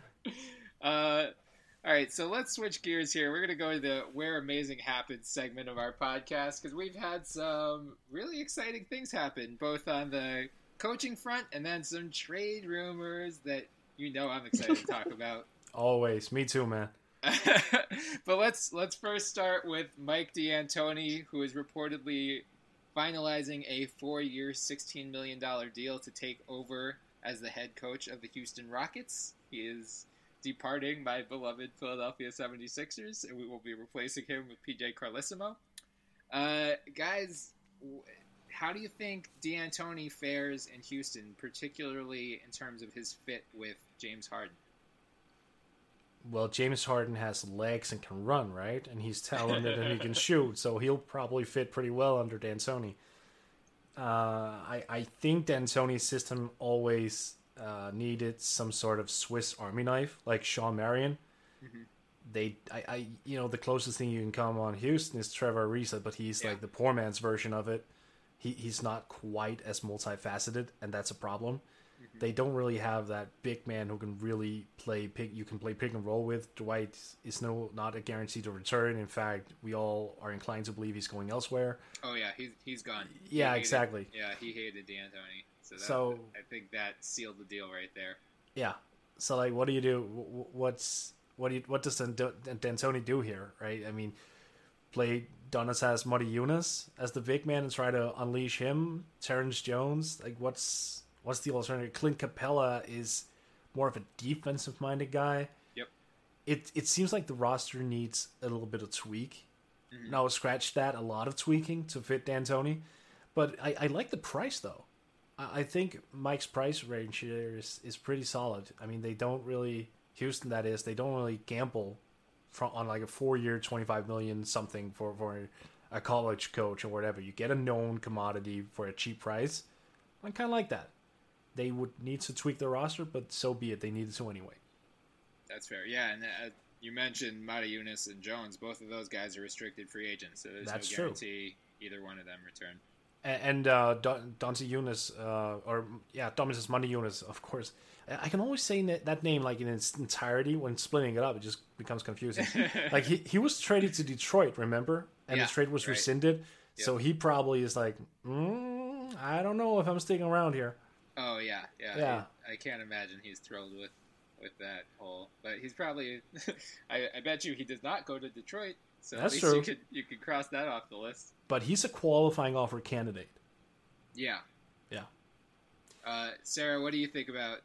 Uh, all right, so let's switch gears here. We're going to go to the Where Amazing Happens segment of our podcast, because we've had some really exciting things happen, both on the coaching front and then some trade rumors that you know I'm excited to talk about. Always, me too, man. But let's let's first start with Mike D'Antoni, who is reportedly finalizing a four-year, sixteen million dollars deal to take over as the head coach of the Houston Rockets. He is departing my beloved Philadelphia seventy-sixers, and we will be replacing him with P J Carlesimo. Uh, guys, w- how do you think D'Antoni fares in Houston, particularly in terms of his fit with James Harden? Well, James Harden has legs and can run, right? And he's talented and he can shoot, so he'll probably fit pretty well under D'Antoni. Uh, I, I think D'Antoni's system always uh, needed some sort of Swiss Army knife, like Sean Marion. Mm-hmm. They, I, I, you know, the closest thing you can come on Houston is Trevor Ariza, but he's Yeah. like the poor man's version of it. He, he's not quite as multifaceted, and that's a problem. They don't really have that big man who can really play pick. You can play pick and roll with. Dwight is no not a guarantee to return. In fact, we all are inclined to believe he's going elsewhere. Oh yeah, he's he's gone. He Yeah, hated- exactly. Yeah, he hated D'Antoni. So, that, So- I think that sealed the deal right there. Yeah. So like, what do you do? Wh- What's what do you, what does Dan- D'Antoni do here? Right? I mean, play Donatas Motiejunas as the big man and try to unleash him. Terrence Jones. Like, what's What's the alternative? Clint Capella is more of a defensive-minded guy. Yep. It it seems like the roster needs a little bit of tweak. Mhm. Now, scratch that, a lot of tweaking to fit D'Antoni. But I, I like the price, though. I, I think Mike's price range here is, is pretty solid. I mean, they don't really, Houston that is, they don't really gamble from, on like a four-year, twenty-five million dollars something for, for a college coach or whatever. You get a known commodity for a cheap price. I kind of like that. They would need to tweak their roster, but so be it. They needed to anyway. That's fair. Yeah, and uh, you mentioned Motiejunas and Jones. Both of those guys are restricted free agents, so there's That's no true. guarantee either one of them return. And, and uh, Don- Dante Eunice, uh, or yeah, Domantas Motiejunas, of course. I can always say that, that name like in its entirety. When splitting it up, it just becomes confusing. Like he, he was traded to Detroit, remember? And Yeah, the trade was right. rescinded. Yep. So he probably is like, mm, I don't know if I'm sticking around here. Oh yeah, yeah. Yeah. I, I can't imagine he's thrilled with, with that whole. But he's probably. I, I bet you he does not go to Detroit. So That's at least true. you could you could cross that off the list. But he's a qualifying offer candidate. Yeah. Yeah. Uh, Sarah, what do you think about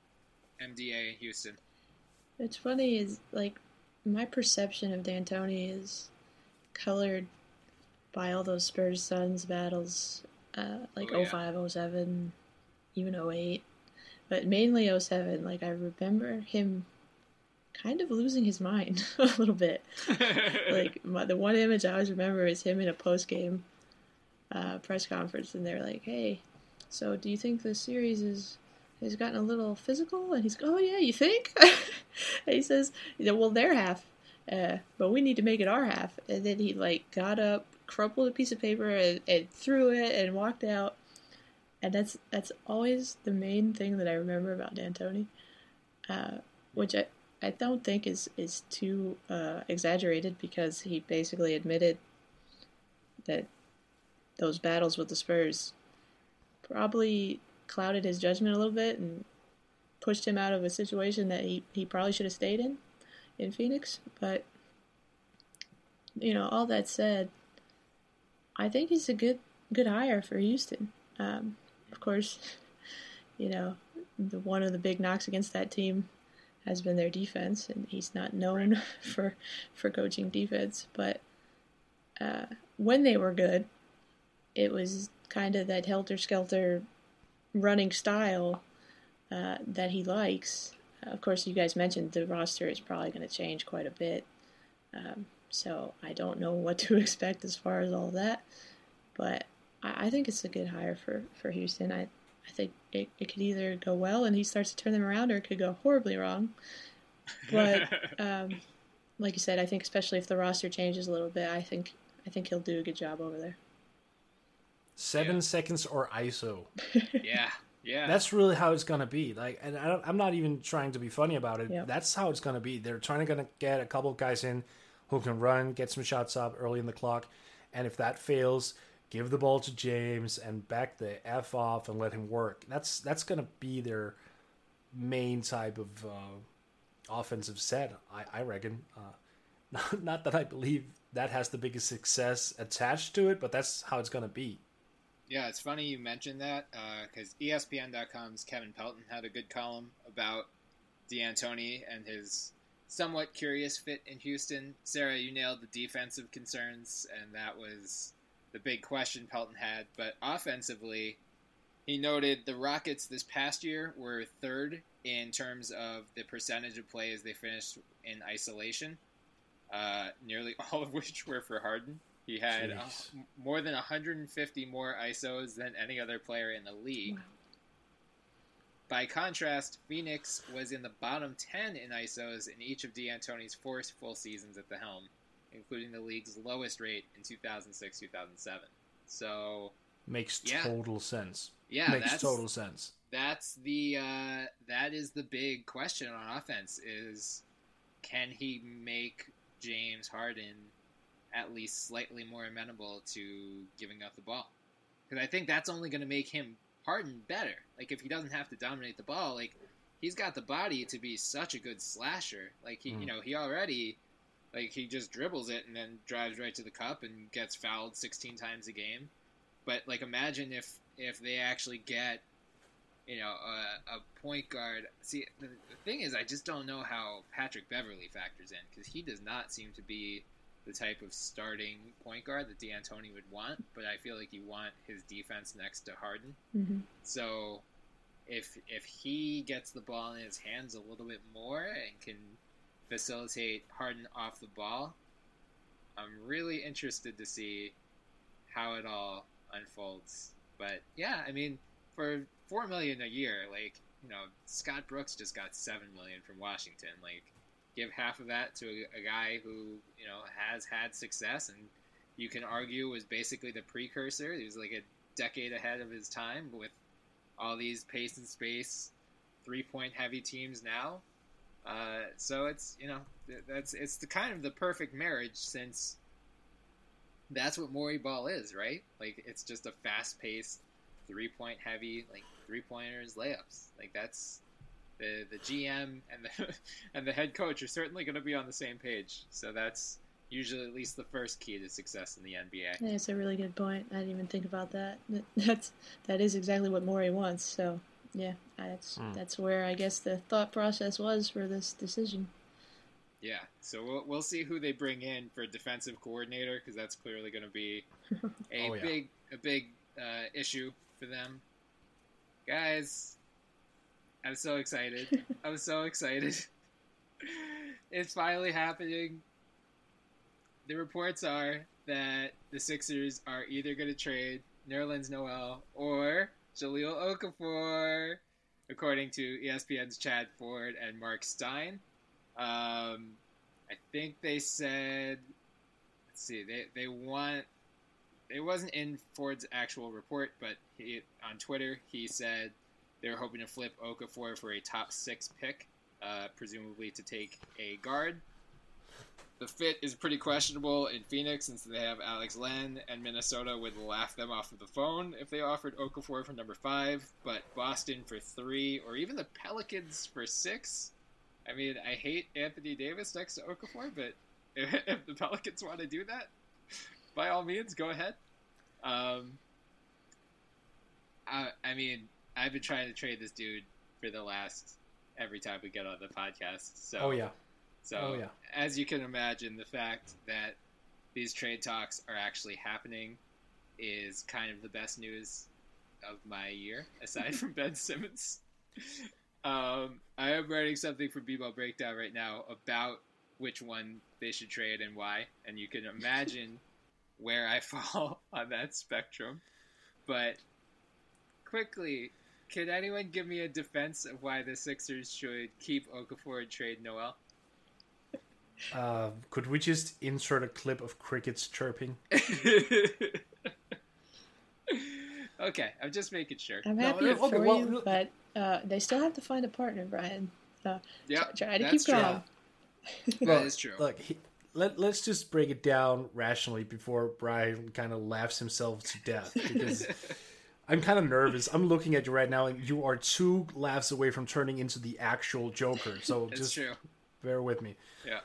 M D A in Houston? What's funny is, like, my perception of D'Antoni is colored by all those Spurs Suns battles, uh, like Oh, yeah. oh five, oh seven, even oh eight, but mainly oh seven. Like, I remember him kind of losing his mind a little bit. Like my, the one image I always remember is him in a post game uh, press conference, and they're like, "Hey, so do you think the series is has gotten a little physical?" And he's, "Oh yeah, you think?" And he says, "Well, their half, uh, but we need to make it our half." And then he like got up, crumpled a piece of paper, and, and threw it, and walked out. And that's that's always the main thing that I remember about D'Antoni, uh, which I, I don't think is is too uh, exaggerated, because he basically admitted that those battles with the Spurs probably clouded his judgment a little bit and pushed him out of a situation that he, he probably should have stayed in, in Phoenix. But, you know, all that said, I think he's a good good hire for Houston. Um, of course, you know, the, one of the big knocks against that team has been their defense, and he's not known for for coaching defense. But uh, when they were good, it was kind of that helter-skelter running style uh, that he likes. Of course, you guys mentioned the roster is probably going to change quite a bit. Um, so I don't know what to expect as far as all that. But I, I think it's a good hire for, for Houston. I, I think it, it could either go well and he starts to turn them around, or it could go horribly wrong. But um, like you said, I think especially if the roster changes a little bit, I think I think he'll do a good job over there. Seven Yeah. seconds or I S O. Yeah, yeah. That's really how it's gonna be. Like, and I don't, I'm not even trying to be funny about it. Yep. That's how it's gonna be. They're trying to gonna get a couple of guys in who can run, get some shots up early in the clock, and if that fails, give the ball to James and back the F off and let him work. That's that's gonna be their main type of uh, offensive set, I, I reckon. Uh, not, not that I believe that has the biggest success attached to it, but that's how it's gonna be. Yeah, it's funny you mentioned that, because E S P N dot com's Kevin Pelton had a good column about D'Antoni and his somewhat curious fit in Houston. Sarah, you nailed the defensive concerns, and that was the big question Pelton had. But offensively, he noted the Rockets this past year were third in terms of the percentage of plays they finished in isolation, uh, nearly all of which were for Harden. He had uh, more than one hundred fifty more I S Os than any other player in the league. Wow. By contrast, Phoenix was in the bottom ten in I S Os in each of D'Antoni's four full seasons at the helm, including the league's lowest rate in two thousand six two thousand seven. So makes yeah. total sense. Yeah, makes that's, total sense. That's the uh, that is the big question on offense: is can he make James Harden at least slightly more amenable to giving up the ball? Because I think that's only going to make him, Harden, better. Like, if he doesn't have to dominate the ball, like, he's got the body to be such a good slasher. Like, he, mm. you know, he already, like, he just dribbles it and then drives right to the cup and gets fouled sixteen times a game. But, like, imagine if, if they actually get, you know, a, a point guard. See, the, the thing is, I just don't know how Patrick Beverley factors in, because he does not seem to be the type of starting point guard that D'Antoni would want, but I feel like you want his defense next to Harden. Mm-hmm. So if if he gets the ball in his hands a little bit more and can facilitate Harden off the ball, I'm really interested to see how it all unfolds. But yeah, I mean, for four million dollars a year, like, you know, Scott Brooks just got seven million dollars from Washington. Like, give half of that to a, a guy who, you know, has had success and you can argue was basically the precursor. He was like a decade ahead of his time with all these pace and space, three-point heavy teams now. Uh, so it's, you know, that's it's the kind of the perfect marriage, since that's what Morey ball is, right? Like, it's just a fast-paced, three-point heavy, like three-pointers, layups. Like, that's the the G M and the and the head coach are certainly going to be on the same page. So that's usually at least the first key to success in the N B A. Yeah, it's a really good point. I didn't even think about that. That's that is exactly what Morey wants. So yeah, that's mm. that's where I guess the thought process was for this decision. Yeah, so we'll we'll see who they bring in for defensive coordinator, because that's clearly going to be a oh, yeah. big a big uh, issue for them, guys. I'm so excited. I'm so excited. It's finally happening. The reports are that the Sixers are either going to trade Nerlens Noel or Jahlil Okafor, according to E S P N's Chad Ford and Mark Stein. Um, I think they said, let's see, they, they want, it wasn't in Ford's actual report, but he, on Twitter, he said they were hoping to flip Okafor for a top six pick, uh, presumably to take a guard. The fit is pretty questionable in Phoenix since they have Alex Len, and Minnesota would laugh them off of the phone if they offered Okafor for number five, but Boston for three, or even the Pelicans for six. I mean, I hate Anthony Davis next to Okafor, but if, if the Pelicans want to do that, by all means, go ahead. Um, I, I mean, I've been trying to trade this dude for the last every time we get on the podcast. So, Oh yeah. so Oh, yeah. as you can imagine, the fact that these trade talks are actually happening is kind of the best news of my year, aside from Ben Simmons. Um, I am writing something for B-Ball Breakdown right now about which one they should trade and why, and you can imagine where I fall on that spectrum. But quickly, can anyone give me a defense of why the Sixers should keep Okafor and trade Noel? Uh, could we just insert a clip of crickets chirping? Okay, I'm just making sure. I'm No, happy no, for okay, well, you, look- but uh, they still have to find a partner, Brian. So Yeah, try, try to that's keep true. calm. That is true. Look, he, let, let's just break it down rationally before Brian kind of laughs himself to death. Because I'm kind of nervous. I'm looking at you right now, and you are two laughs away from turning into the actual Joker. So It's just true. bear with me. Yeah.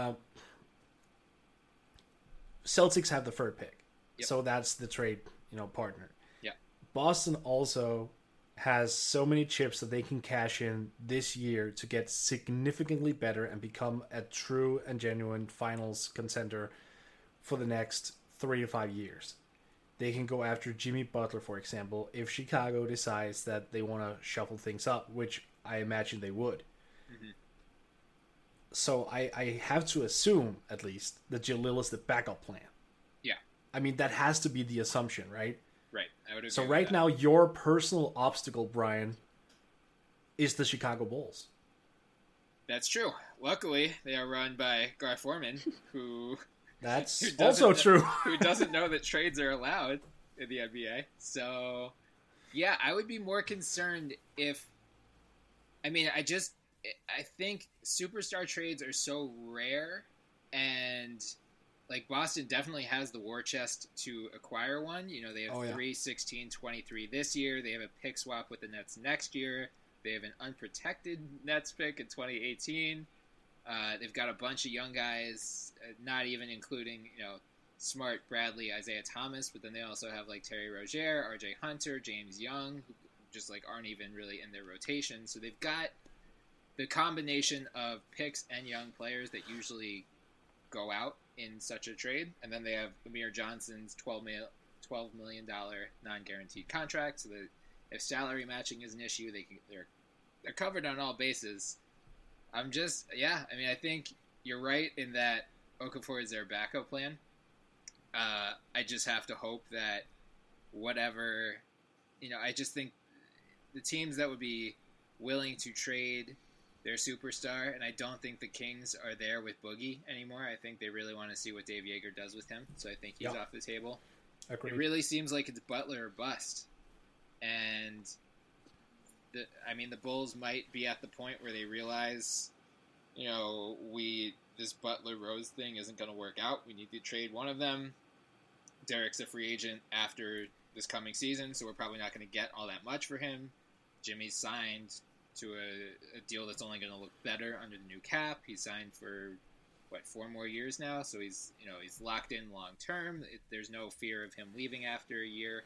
Celtics have the third pick. Yep. So that's the trade, you know, partner. Yeah. Boston also has so many chips that they can cash in this year to get significantly better and become a true and genuine finals contender for the next three to five years. They can go after Jimmy Butler, for example, if Chicago decides that they want to shuffle things up, which I imagine they would. Mm-hmm. So I, I have to assume, at least, that Jahlil is the backup plan. Yeah. I mean, that has to be the assumption, right? Right. I would agree So with right that. now, your personal obstacle, Brian, is the Chicago Bulls. That's true. Luckily, they are run by Gar Forman, who That's who doesn't also know- true. who doesn't know that trades are allowed in the N B A. So, yeah, I would be more concerned if. I mean, I just I think superstar trades are so rare, and like Boston definitely has the war chest to acquire one. You know, they have Oh, yeah. three, sixteen, twenty-three this year. They have a pick swap with the Nets next year. They have an unprotected Nets pick in twenty eighteen. Uh, they've got a bunch of young guys, uh, not even including, you know, Smart, Bradley, Isaiah Thomas, but then they also have like Terry Rozier, R J Hunter, James Young, who just like aren't even really in their rotation. So they've got the combination of picks and young players that usually go out in such a trade. And then they have Amir Johnson's twelve million dollars non-guaranteed contract. So that if salary matching is an issue, they can, they're they're covered on all bases. I'm just, yeah, I mean, I think you're right in that Okafor is their backup plan. Uh, I just have to hope that whatever, you know, I just think the teams that would be willing to trade their superstar, and I don't think the Kings are there with Boogie anymore. I think they really want to see what Dave Yeager does with him, so I think he's Yeah. off the table. Agreed. It really seems like it's Butler or bust. And the, I mean, the Bulls might be at the point where they realize, you know, we this Butler Rose thing isn't going to work out. We need to trade one of them. Derek's a free agent after this coming season, so we're probably not going to get all that much for him. Jimmy's signed to a, a deal that's only going to look better under the new cap. He's signed for what, four more years now, so he's, you know, he's locked in long term. It, there's no fear of him leaving after a year.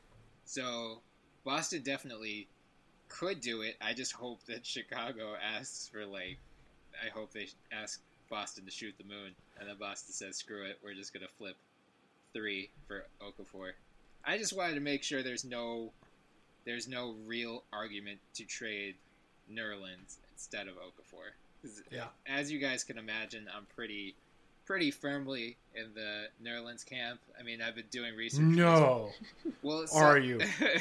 So Boston definitely could do it. I just hope that Chicago asks for, like, I hope they ask Boston to shoot the moon, and then Boston says, screw it, we're just going to flip three for Okafor. I just wanted to make sure there's no there's no real argument to trade Nerlens instead of Okafor. 'Cause Yeah. as you guys can imagine, I'm pretty pretty firmly in the Nerlens camp. I mean, I've been doing research. for this- No. Well, Are you?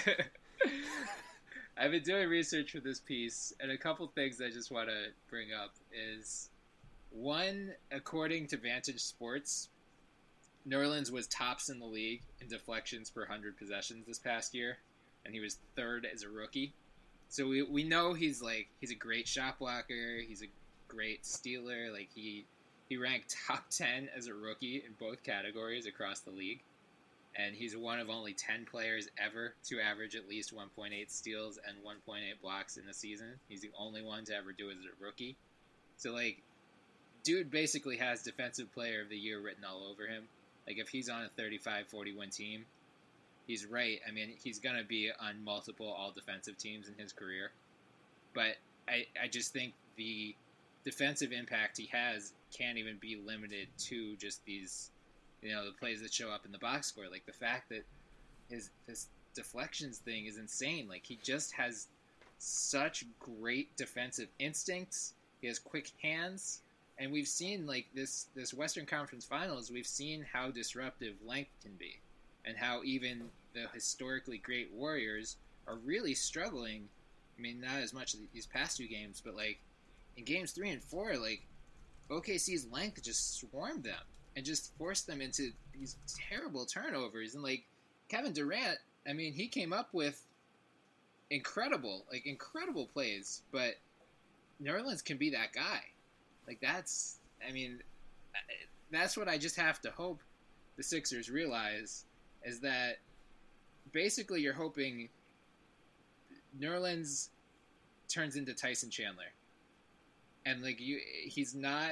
I've been doing research for this piece, and a couple things I just want to bring up is, one, according to Vantage Sports, Nerlens was tops in the league in deflections per one hundred possessions this past year, and he was third as a rookie. So we we know he's like he's a great shot blocker, he's a great stealer, like he he ranked top ten as a rookie in both categories across the league. And he's one of only ten players ever to average at least one point eight steals and one point eight blocks in a season. He's the only one to ever do it as a rookie. So, like, dude basically has Defensive Player of the Year written all over him. Like, if he's on a thirty-five forty win team, he's right. I mean, he's going to be on multiple all-defensive teams in his career. But I, I just think the defensive impact he has can't even be limited to just these... you know, the plays that show up in the box score. Like, the fact that his his deflections thing is insane. Like, he just has such great defensive instincts. He has quick hands. And we've seen, like, this, this Western Conference Finals, we've seen how disruptive length can be. And how even the historically great Warriors are really struggling. I mean, not as much as these past two games, but, like, in games three and four, like, O K C's length just swarmed them. And just force them into these terrible turnovers. And, like, Kevin Durant, I mean, he came up with incredible, like, incredible plays. But Nerlens can be that guy. Like, that's, I mean, that's what I just have to hope the Sixers realize, is that basically you're hoping Nerlens turns into Tyson Chandler. And, like, you, he's not...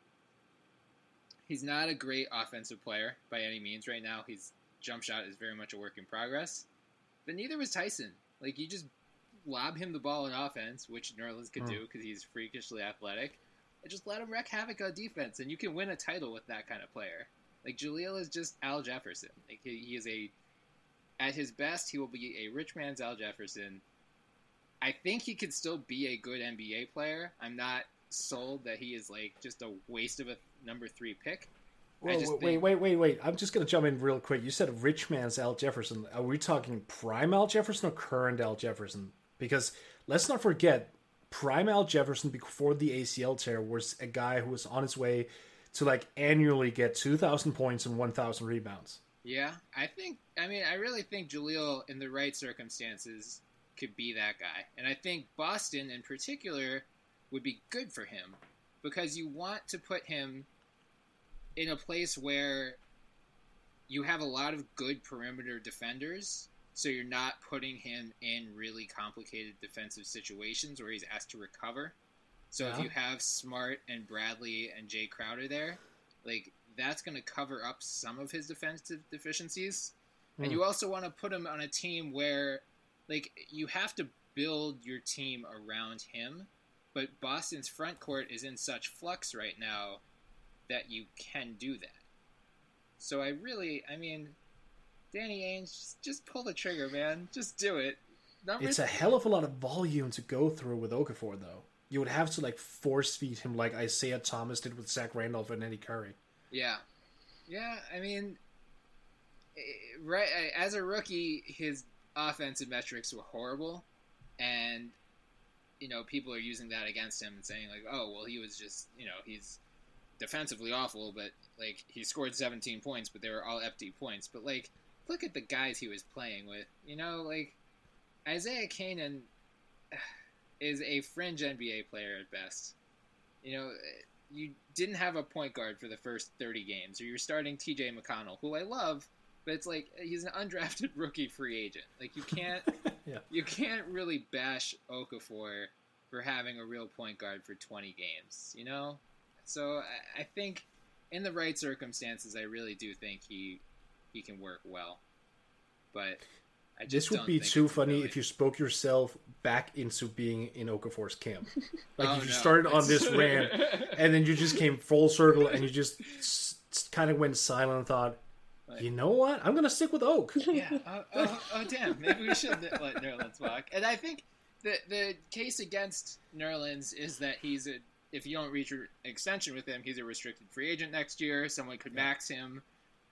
He's not a great offensive player by any means right now. His jump shot is very much a work in progress. But neither was Tyson. Like, you just lob him the ball in offense, which Nerlens could mm. do because he's freakishly athletic, and just let him wreak havoc on defense, and you can win a title with that kind of player. Like, Jaleel is just Al Jefferson. Like, he, he is a... At his best, he will be a rich man's Al Jefferson. I think he could still be a good N B A player. I'm not sold that he is, like, just a waste of a number three pick. Whoa, wait, think... wait, wait, wait, wait. I'm just going to jump in real quick. You said rich man's Al Jefferson. Are we talking prime Al Jefferson or current Al Jefferson? Because let's not forget, prime Al Jefferson before the A C L tear was a guy who was on his way to, like, annually get two thousand points and one thousand rebounds. Yeah, I think, I mean, I really think Jaleel, in the right circumstances, could be that guy. And I think Boston, in particular, would be good for him. Because you want to put him in a place where you have a lot of good perimeter defenders, so you're not putting him in really complicated defensive situations where he's asked to recover. So yeah. If you have Smart and Bradley and Jay Crowder there, like, that's going to cover up some of his defensive deficiencies. Mm. And you also want to put him on a team where, like, you have to build your team around him. But Boston's front court is in such flux right now that you can do that. So I really, I mean, Danny Ainge, just, just pull the trigger, man. Just do it. Number it's th- a hell of a lot of volume to go through with Okafor, though. You would have to, like, force feed him like Isaiah Thomas did with Zach Randolph and Eddie Curry. Yeah. Yeah, I mean, right, as a rookie, his offensive metrics were horrible. And... you know, people are using that against him and saying, like, oh, well, he was just, you know, he's defensively awful, but, like, he scored seventeen points, but they were all empty points. But, like, look at the guys he was playing with. You know, like, Isaiah Canaan is a fringe N B A player at best. You know, you didn't have a point guard for the first thirty games, or you're starting T J McConnell, who I love, but it's like, he's an undrafted rookie free agent. Like, you can't... Yeah. You can't really bash Okafor for having a real point guard for twenty games, you know? So I, I think in the right circumstances, I really do think he he can work well. But I just This would don't be think too funny really... if you spoke yourself back into being in Okafor's camp. Like, oh, if you no. started on this rant, and then you just came full circle, and you just s- kind of went silent and thought, Like, you know what? I'm going to stick with Oak. Yeah. Oh, oh, oh, damn. Maybe we should let Nerlens walk. And I think the the case against Nerlens is that he's a if you don't reach an extension with him, he's a restricted free agent next year. Someone could max him.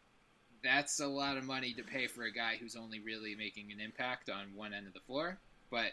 That's a lot of money to pay for a guy who's only really making an impact on one end of the floor. But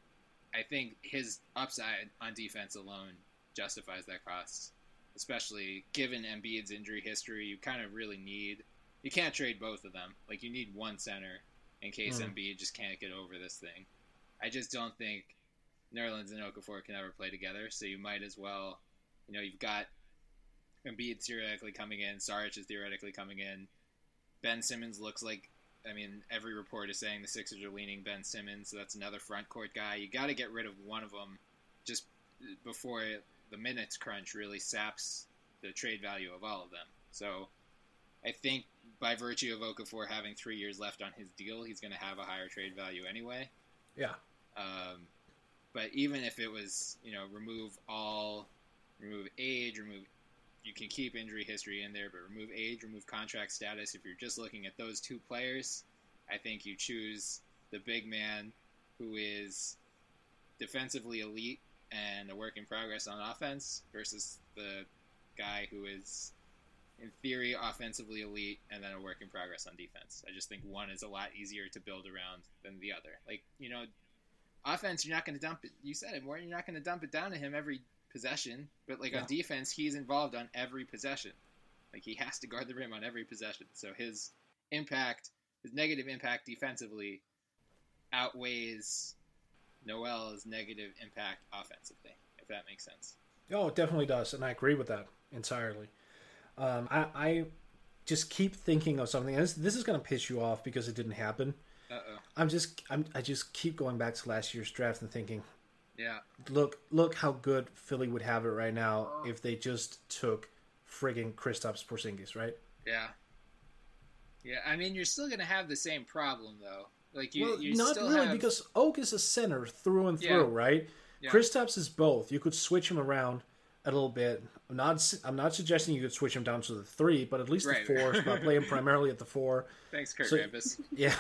I think his upside on defense alone justifies that cost, especially given Embiid's injury history. You kind of really need – you can't trade both of them. Like, you need one center in case mm. Embiid just can't get over this thing. I just don't think Nerlens and Okafor can ever play together, so you might as well – you know, you've got Embiid theoretically coming in, Saric is theoretically coming in. Ben Simmons looks like – I mean, every report is saying the Sixers are leaning Ben Simmons, so that's another front court guy. You got to get rid of one of them just before the minutes crunch really saps the trade value of all of them. So I think by virtue of Okafor having three years left on his deal, he's going to have a higher trade value anyway. Yeah. Um, but even if it was, you know, remove all, remove age, remove – you can keep injury history in there, but remove age, remove contract status. If you're just looking at those two players, I think you choose the big man who is defensively elite and a work in progress on offense versus the guy who is, in theory, offensively elite and then a work in progress on defense. I just think one is a lot easier to build around than the other. Like, you know, offense, you're not going to dump it. You said it, Morton. You're not going to dump it down to him every possession, but like yeah. on defense, he's involved on every possession. Like, he has to guard the rim on every possession. So his impact, his negative impact defensively outweighs Noel's negative impact offensively, if that makes sense. Oh, it definitely does, and I agree with that entirely. Um, I, I just keep thinking of something, and this, this is going to piss you off because it didn't happen. Uh-oh. I'm just, I'm, I just keep going back to last year's draft and thinking, yeah, look, look how good Philly would have it right now oh. if they just took friggin' Kristaps Porzingis, right? Yeah. Yeah, I mean, you're still going to have the same problem, though. Like you, well, you not still really, have... because Oak is a center through and through, yeah. right? Yeah. Kristaps is both. You could switch him around a little bit. I'm not, I'm not suggesting you could switch him down to the three, but at least right. the four. So I'll play him primarily at the four. Thanks, Kurt so, Rambis. Yeah.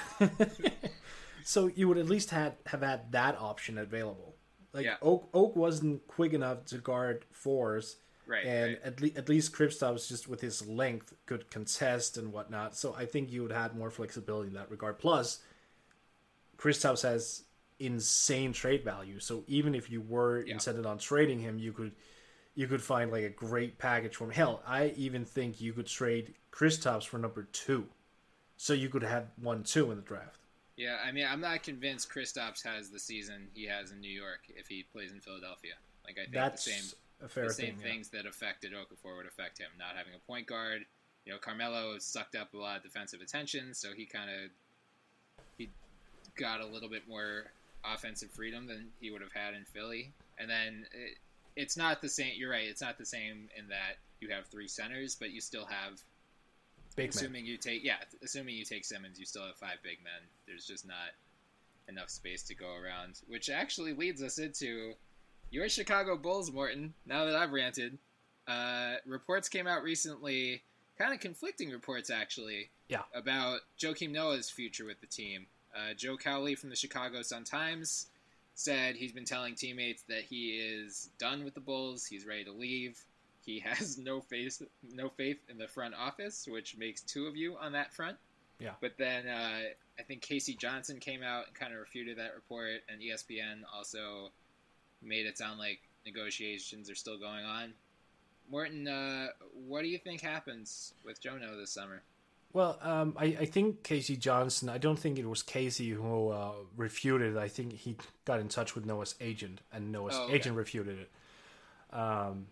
So you would at least had, have had that option available. Like yeah. Oak, Oak wasn't quick enough to guard fours, right? And right. at least at least Kristaps, just with his length, could contest and whatnot. So I think you would have more flexibility in that regard. Plus, Kristaps has insane trade value. So even if you were yeah. incented on trading him, you could you could find like a great package from him. Hell, I even think you could trade Kristaps for number two, so you could have one two in the draft. Yeah, I mean, I'm not convinced Kristaps has the season he has in New York if he plays in Philadelphia. Like, I think That's the same, a fair the same thing, things yeah. that affected Okafor would affect him. Not having a point guard. You know, Carmelo sucked up a lot of defensive attention, so he kind of he got a little bit more offensive freedom than he would have had in Philly. And then it, it's not the same. You're right. It's not the same in that you have three centers, but you still have. Big assuming men. you take yeah, assuming you take Simmons, you still have five big men. There's just not enough space to go around, which actually leads us into your Chicago Bulls, Morton. Now that I've ranted, uh, reports came out recently, kind of conflicting reports actually, yeah, about Joakim Noah's future with the team. Uh, Joe Cowley from the Chicago Sun-Times said he's been telling teammates that he is done with the Bulls. He's ready to leave. He has no faith, no faith in the front office, which makes two of you on that front. Yeah. But then uh, I think Casey Johnson came out and kind of refuted that report, and E S P N also made it sound like negotiations are still going on. Morton, uh, what do you think happens with Jono this summer? Well, um, I, I think Casey Johnson, I don't think it was Casey who uh, refuted it. I think he got in touch with Noah's agent, and Noah's oh, okay. agent refuted it. Um.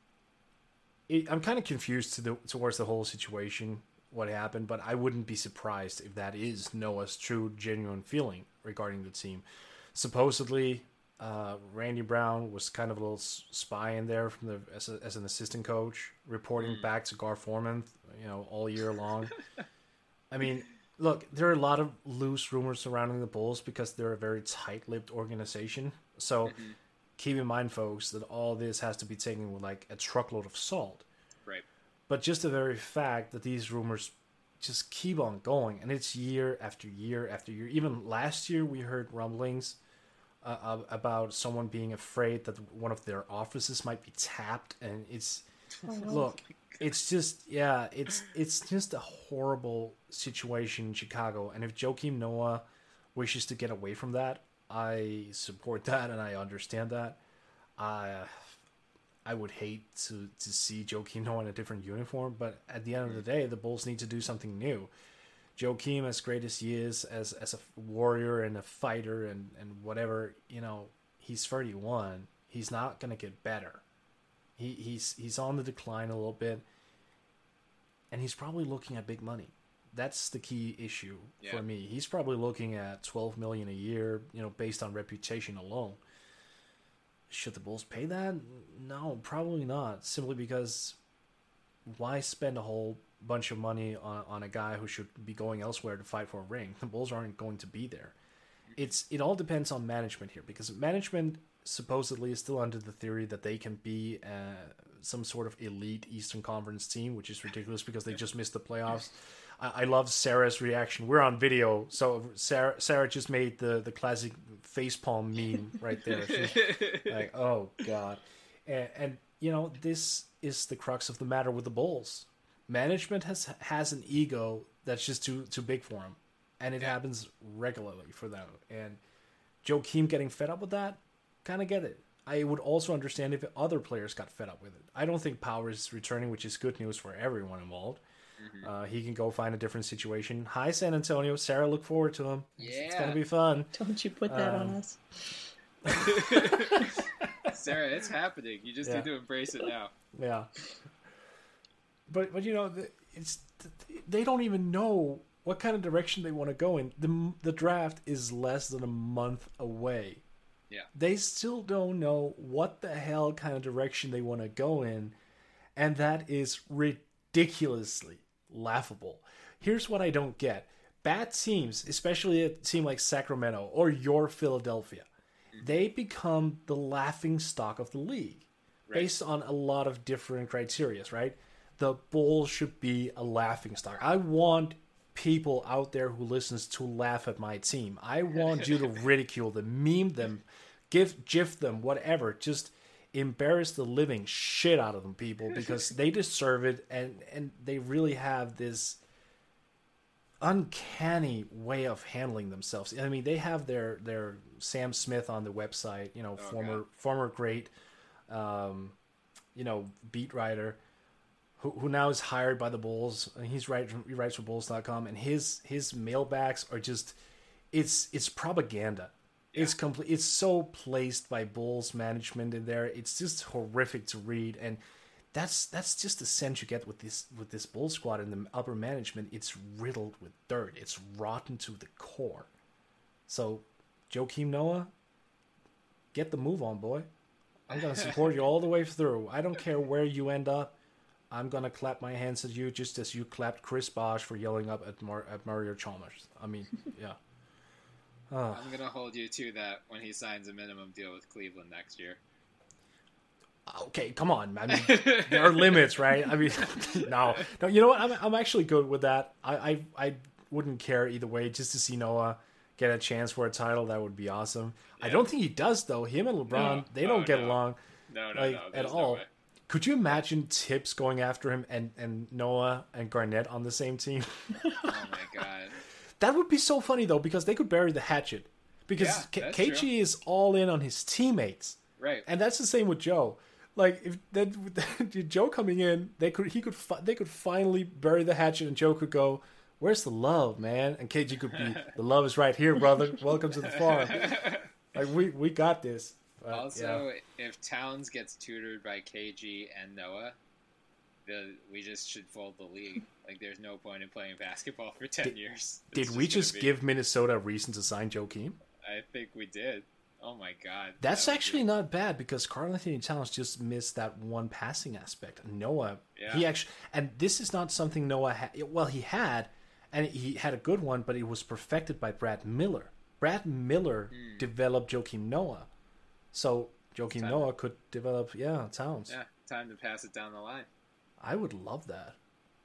It, I'm kind of confused to the, towards the whole situation, what happened, but I wouldn't be surprised if that is Noah's true, genuine feeling regarding the team. Supposedly, uh, Randy Brown was kind of a little spy in there from the as, a, as an assistant coach, reporting mm. back to Gar Forman, you know, all year long. I mean, look, there are a lot of loose rumors surrounding the Bulls because they're a very tight-lipped organization. So. Mm-hmm. Keep in mind, folks, that all this has to be taken with like a truckload of salt. Right. But just the very fact that these rumors just keep on going, and it's year after year after year. Even last year, we heard rumblings uh, about someone being afraid that one of their offices might be tapped, and it's look, it's just yeah, it's it's just a horrible situation in Chicago. And if Joakim Noah wishes to get away from that, I support that and I understand that. I I would hate to to see Joakim Noah in a different uniform, but at the end of the day, the Bulls need to do something new. Joakim, as great as he is as as a warrior and a fighter and, and whatever, you know, he's thirty-one. He's not gonna get better. He he's he's on the decline a little bit, and he's probably looking at big money. That's the key issue yeah. for me. He's probably looking at twelve million a year, you know, based on reputation alone. Should the Bulls pay that? No, probably not. Simply because why spend a whole bunch of money on, on a guy who should be going elsewhere to fight for a ring? The Bulls aren't going to be there. It's it all depends on management here, because management supposedly is still under the theory that they can be uh, some sort of elite Eastern Conference team, which is ridiculous because they just missed the playoffs. I, I love Sarah's reaction. We're on video, so Sarah Sarah just made the, the classic facepalm meme right there. She's like, oh god, and, and you know, this is the crux of the matter with the Bulls. Management has has an ego that's just too too big for them, and it yeah. happens regularly for them. And Joakim getting fed up with that, kind of get it. I would also understand if other players got fed up with it. I don't think Power is returning, which is good news for everyone involved. Mm-hmm. Uh, he can go find a different situation. Hi, San Antonio. Sarah, look forward to him. Yeah. It's, it's going to be fun. Don't you put that um, on us. Sarah, it's happening. You just yeah. need to embrace it now. Yeah. But, but you know, it's they don't even know what kind of direction they want to go in. The, the draft is less than a month away. Yeah. They still don't know what the hell kind of direction they want to go in, and that is ridiculously laughable. Here's what I don't get. Bad teams, especially a team like Sacramento or your Philadelphia, mm-hmm. they become the laughing stock of the league right. based on a lot of different criteria, right? The Bulls should be a laughing stock. I want people out there who listens to laugh at my team. I want you to ridicule them, meme them, give gif them, whatever. Just embarrass the living shit out of them, people, because they deserve it, and and they really have this uncanny way of handling themselves. I mean, they have their their Sam Smith on the website, you know, oh, former God. former great um you know, beat writer who who now is hired by the Bulls, and he's right he writes for Bulls dot com, and his his mailbags are just it's it's propaganda. Yeah. It's complete. It's so placed by Bulls management in there. It's just horrific to read, and that's that's just the sense you get with this with this Bull squad and the upper management. It's riddled with dirt. It's rotten to the core. So, Joakim Noah, get the move on, boy. I'm gonna support you all the way through. I don't care where you end up. I'm gonna clap my hands at you just as you clapped Chris Bosh for yelling up at Mar- at Mario Chalmers. I mean, yeah. Oh. I'm gonna hold you to that when he signs a minimum deal with Cleveland next year. Okay, come on. I mean, there are limits, right? I mean, no, no. You know what? I'm I'm actually good with that. I, I I wouldn't care either way. Just to see Noah get a chance for a title, that would be awesome. Yeah. I don't think he does though. Him and LeBron, no. they don't oh, get no. along, no, no, like no. at all. No way. Could you imagine Tips going after him and, and Noah and Garnett on the same team? Oh my god. That would be so funny though, because they could bury the hatchet. Because yeah, K- KG is all in on his teammates, right? And that's the same with Joe. Like if then Joe coming in, they could he could fi- they could finally bury the hatchet, and Joe could go, "Where's the love, man?" And K G could be, "The love is right here, brother. Welcome to the farm." Like we we got this. But, also, yeah. if Towns gets tutored by K G and Noah, the we just should fold the league. Like, there's no point in playing basketball for ten did, years. It's did just we just be... give Minnesota a reason to sign Joakim? I think we did. Oh my god. That's that actually be... not bad, because Karl-Anthony Towns just missed that one passing aspect. Noah, yeah. he actually, and this is not something Noah had. Well, he had, and he had a good one, but it was perfected by Brad Miller. Brad Miller mm. developed Joakim Noah, so Joakim time to... Noah could develop, yeah, Towns. Yeah, time to pass it down the line. I would love that.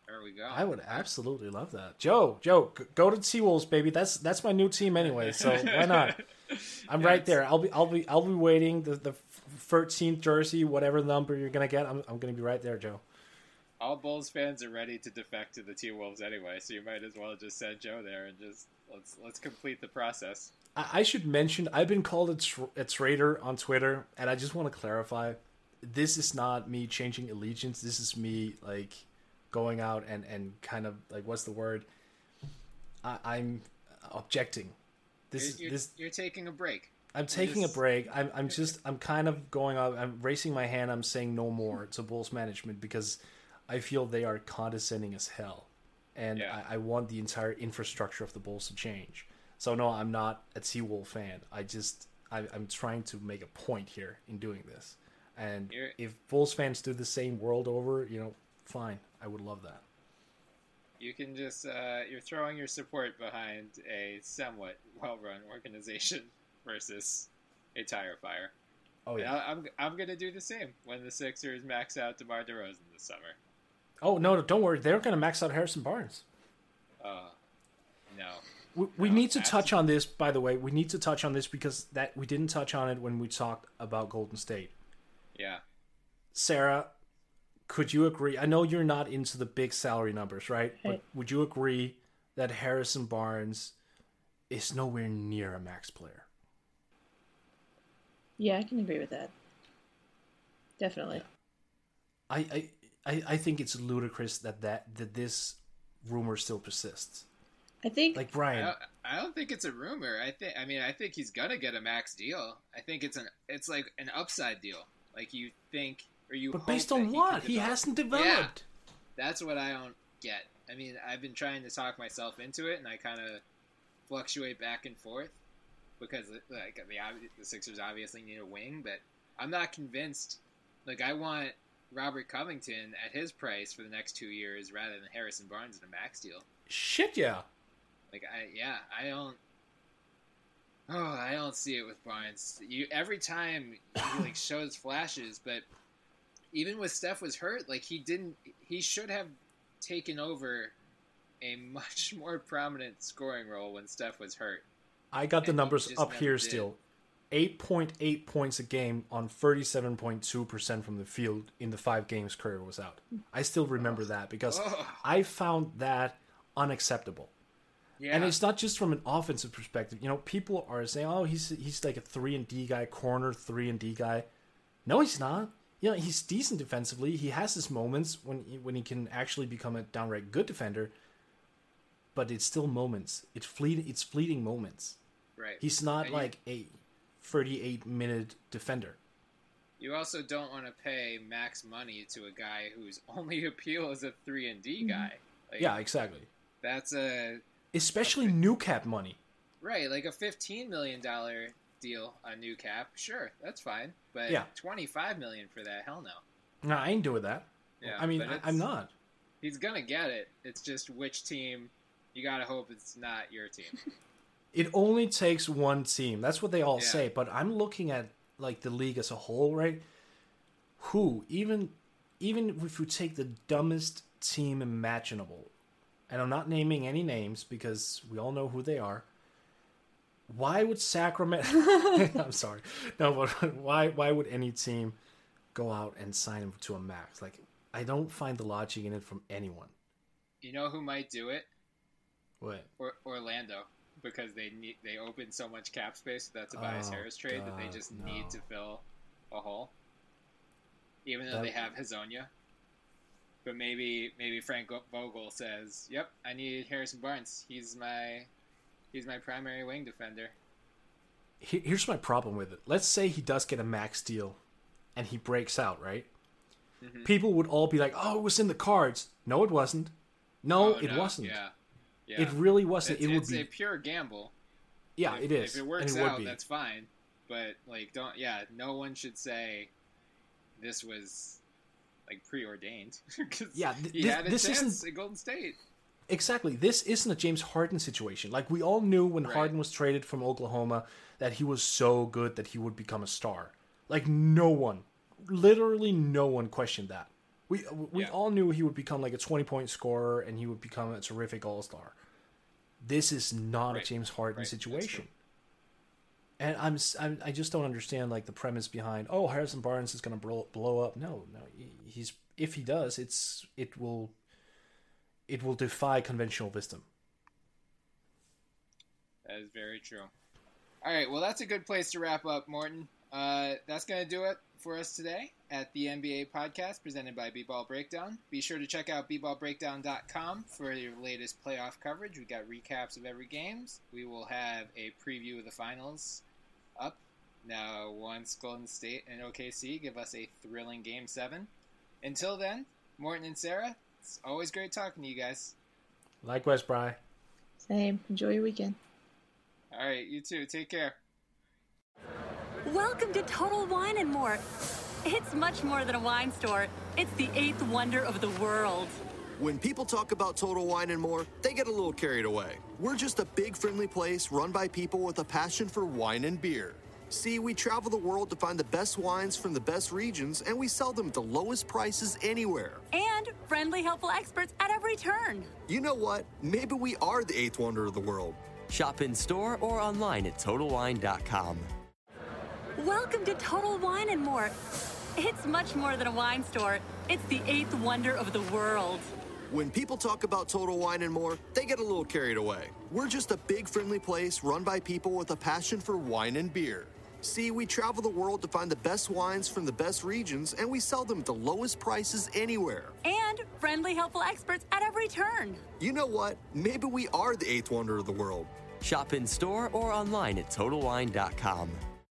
There we go. I would absolutely love that. Joe, Joe, g- go to T-Wolves, baby. That's that's my new team anyway. So why not? I'm Yeah, right it's- there. I'll be I'll be I'll be waiting. The the thirteenth jersey, whatever number you're gonna get, I'm I'm gonna be right there, Joe. All Bulls fans are ready to defect to the T-Wolves anyway, so you might as well just send Joe there and just let's let's complete the process. I, I should mention I've been called a, tr- a traitor on Twitter, and I just want to clarify: this is not me changing allegiance. This is me like going out and, and kind of like what's the word? I, I'm objecting. This You're, you're, this you're taking a break. I'm taking just- a break. I'm I'm just I'm kind of going up. I'm raising my hand. I'm saying no more to Bulls management because I feel they are condescending as hell, and Yeah. I, I want the entire infrastructure of the Bulls to change. So no, I'm not a T-Wolf fan. I just I, I'm trying to make a point here in doing this. And You're- if Bulls fans do the same world over, you know, fine. I would love that. You can just uh, you're throwing your support behind a somewhat well-run organization versus a tire fire. Oh And yeah. I, I'm I'm gonna do the same when the Sixers max out DeMar DeRozan this summer. Oh no, don't worry. They're going to max out Harrison Barnes. Uh, no. We, we No, need to that's- touch on this, by the way. We need to touch on this because that we didn't touch on it when we talked about Golden State. Yeah. Sarah, could you agree? I know you're not into the big salary numbers, right? But Right. would you agree that Harrison Barnes is nowhere near a max player? Yeah, I can agree with that. Definitely. I I, I, I think it's ludicrous that, that that this rumor still persists. I think Like I Brian, don't, I don't think it's a rumor. I think I mean I think he's gonna get a max deal. I think it's an it's like an upside deal. Like you think or you. but hope based that on he what? could He develop. hasn't developed. That's what I don't get. I mean, I've been trying to talk myself into it, and I kind of fluctuate back and forth because like the obvi- the Sixers obviously need a wing, but I'm not convinced. Like I want Robert Covington at his price for the next two years rather than Harrison Barnes in a max deal. Shit, yeah. Like I yeah, I don't Oh, I don't see it with Barnes. You every time he like shows flashes, but even with Steph was hurt, like he didn't he should have taken over a much more prominent scoring role when Steph was hurt. I got the And he numbers just up never here did. still. eight point eight points a game on thirty-seven point two percent from the field in the five games Curry was out. I still remember that because Ugh. I found that unacceptable. Yeah. And it's not just from an offensive perspective. You know, people are saying, "Oh, he's he's like a three and D guy, corner three and D guy." No, he's not. You know, he's decent defensively. He has his moments when he, when he can actually become a downright good defender. But it's still moments. It's fleeting. It's fleeting moments. right. He's not And you- like a thirty-eight minute defender. You also don't want to pay max money to a guy whose only appeal is a three and Mm-hmm. D guy. Like, Yeah, exactly. that's a Especially new cap money. right, like a fifteen million dollar deal on new cap. Sure, that's fine, but Yeah. twenty-five million for that, hell no. No, I ain't doing that. Yeah, I mean, but I, it's- I'm not. He's gonna get it. It's just which team. You gotta hope it's not your team. It only takes one team. That's what they all Yeah. say. But I'm looking at like the league as a whole, right? Who even even if we take the dumbest team imaginable, and I'm not naming any names because we all know who they are. Why would Sacramento? I'm sorry, no, but why why would any team go out and sign him to a max? Like, I don't find the logic in it from anyone. You know who might do it? What? Or Orlando, because they need they open so much cap space with that Tobias Oh, Harris trade that they God, just no. need to fill a hole. Even though That- they have Hazonia. But maybe maybe Frank Vogel says, "Yep, I need Harrison Barnes. He's my he's my primary wing defender." Here- Here's my problem with it. Let's say he does get a max deal, and he breaks out, right? Mhm. People would all be like, "Oh, it was in the cards." No, it wasn't. No, Oh, it no, wasn't. Yeah. Yeah. It really wasn't. It's, it would it's be. a pure gamble. Yeah, if, it is. If it works and it would out, be. that's fine. But like, don't. Yeah, no one should say this was like preordained. 'Cause Yeah, th- he this- had a this chance isn't- at Golden State. Exactly. This isn't a James Harden situation. Like, we all knew when Right. Harden was traded from Oklahoma that he was so good that he would become a star. Like, no one, literally no one questioned that. We we Yeah. all knew he would become like a twenty-point scorer and he would become a terrific all-star. This is not Right. a James Harden Right. That's situation. And I'm, s- I'm I just don't understand like the premise behind, oh, Harrison Barnes is going to blow, blow up. No, no, he- he's if he does, it's it will it will defy conventional wisdom. That is very true. All right, well, that's a good place to wrap up, Morton. Uh, that's going to do it for us today at the N B A podcast presented by B-Ball Breakdown. Be sure to check out b ball breakdown dot com for your latest playoff coverage. We've got recaps of every games. We will have a preview of the finals up. Now, once Golden State and O K C give us a thrilling Game seven. Until then, Morton and Sarah, it's always great talking to you guys. Likewise, Bri. Same. Enjoy your weekend. All right, you too. Take care. Welcome to Total Wine and More. It's much more than a wine store. It's the eighth wonder of the world. When people talk about Total Wine and More, they get a little carried away. We're just a big, friendly place run by people with a passion for wine and beer. See, we travel the world to find the best wines from the best regions, and we sell them at the lowest prices anywhere. And friendly, helpful experts at every turn. You know what? Maybe we are the eighth wonder of the world. Shop in store or online at total wine dot com. Welcome to Total Wine and More. It's much more than a wine store. It's the eighth wonder of the world. When people talk about Total Wine and More, they get a little carried away. We're just a big, friendly place run by people with a passion for wine and beer. See, we travel the world to find the best wines from the best regions, and we sell them at the lowest prices anywhere. And friendly, helpful experts at every turn. You know what? Maybe we are the eighth wonder of the world. Shop in store or online at total wine dot com.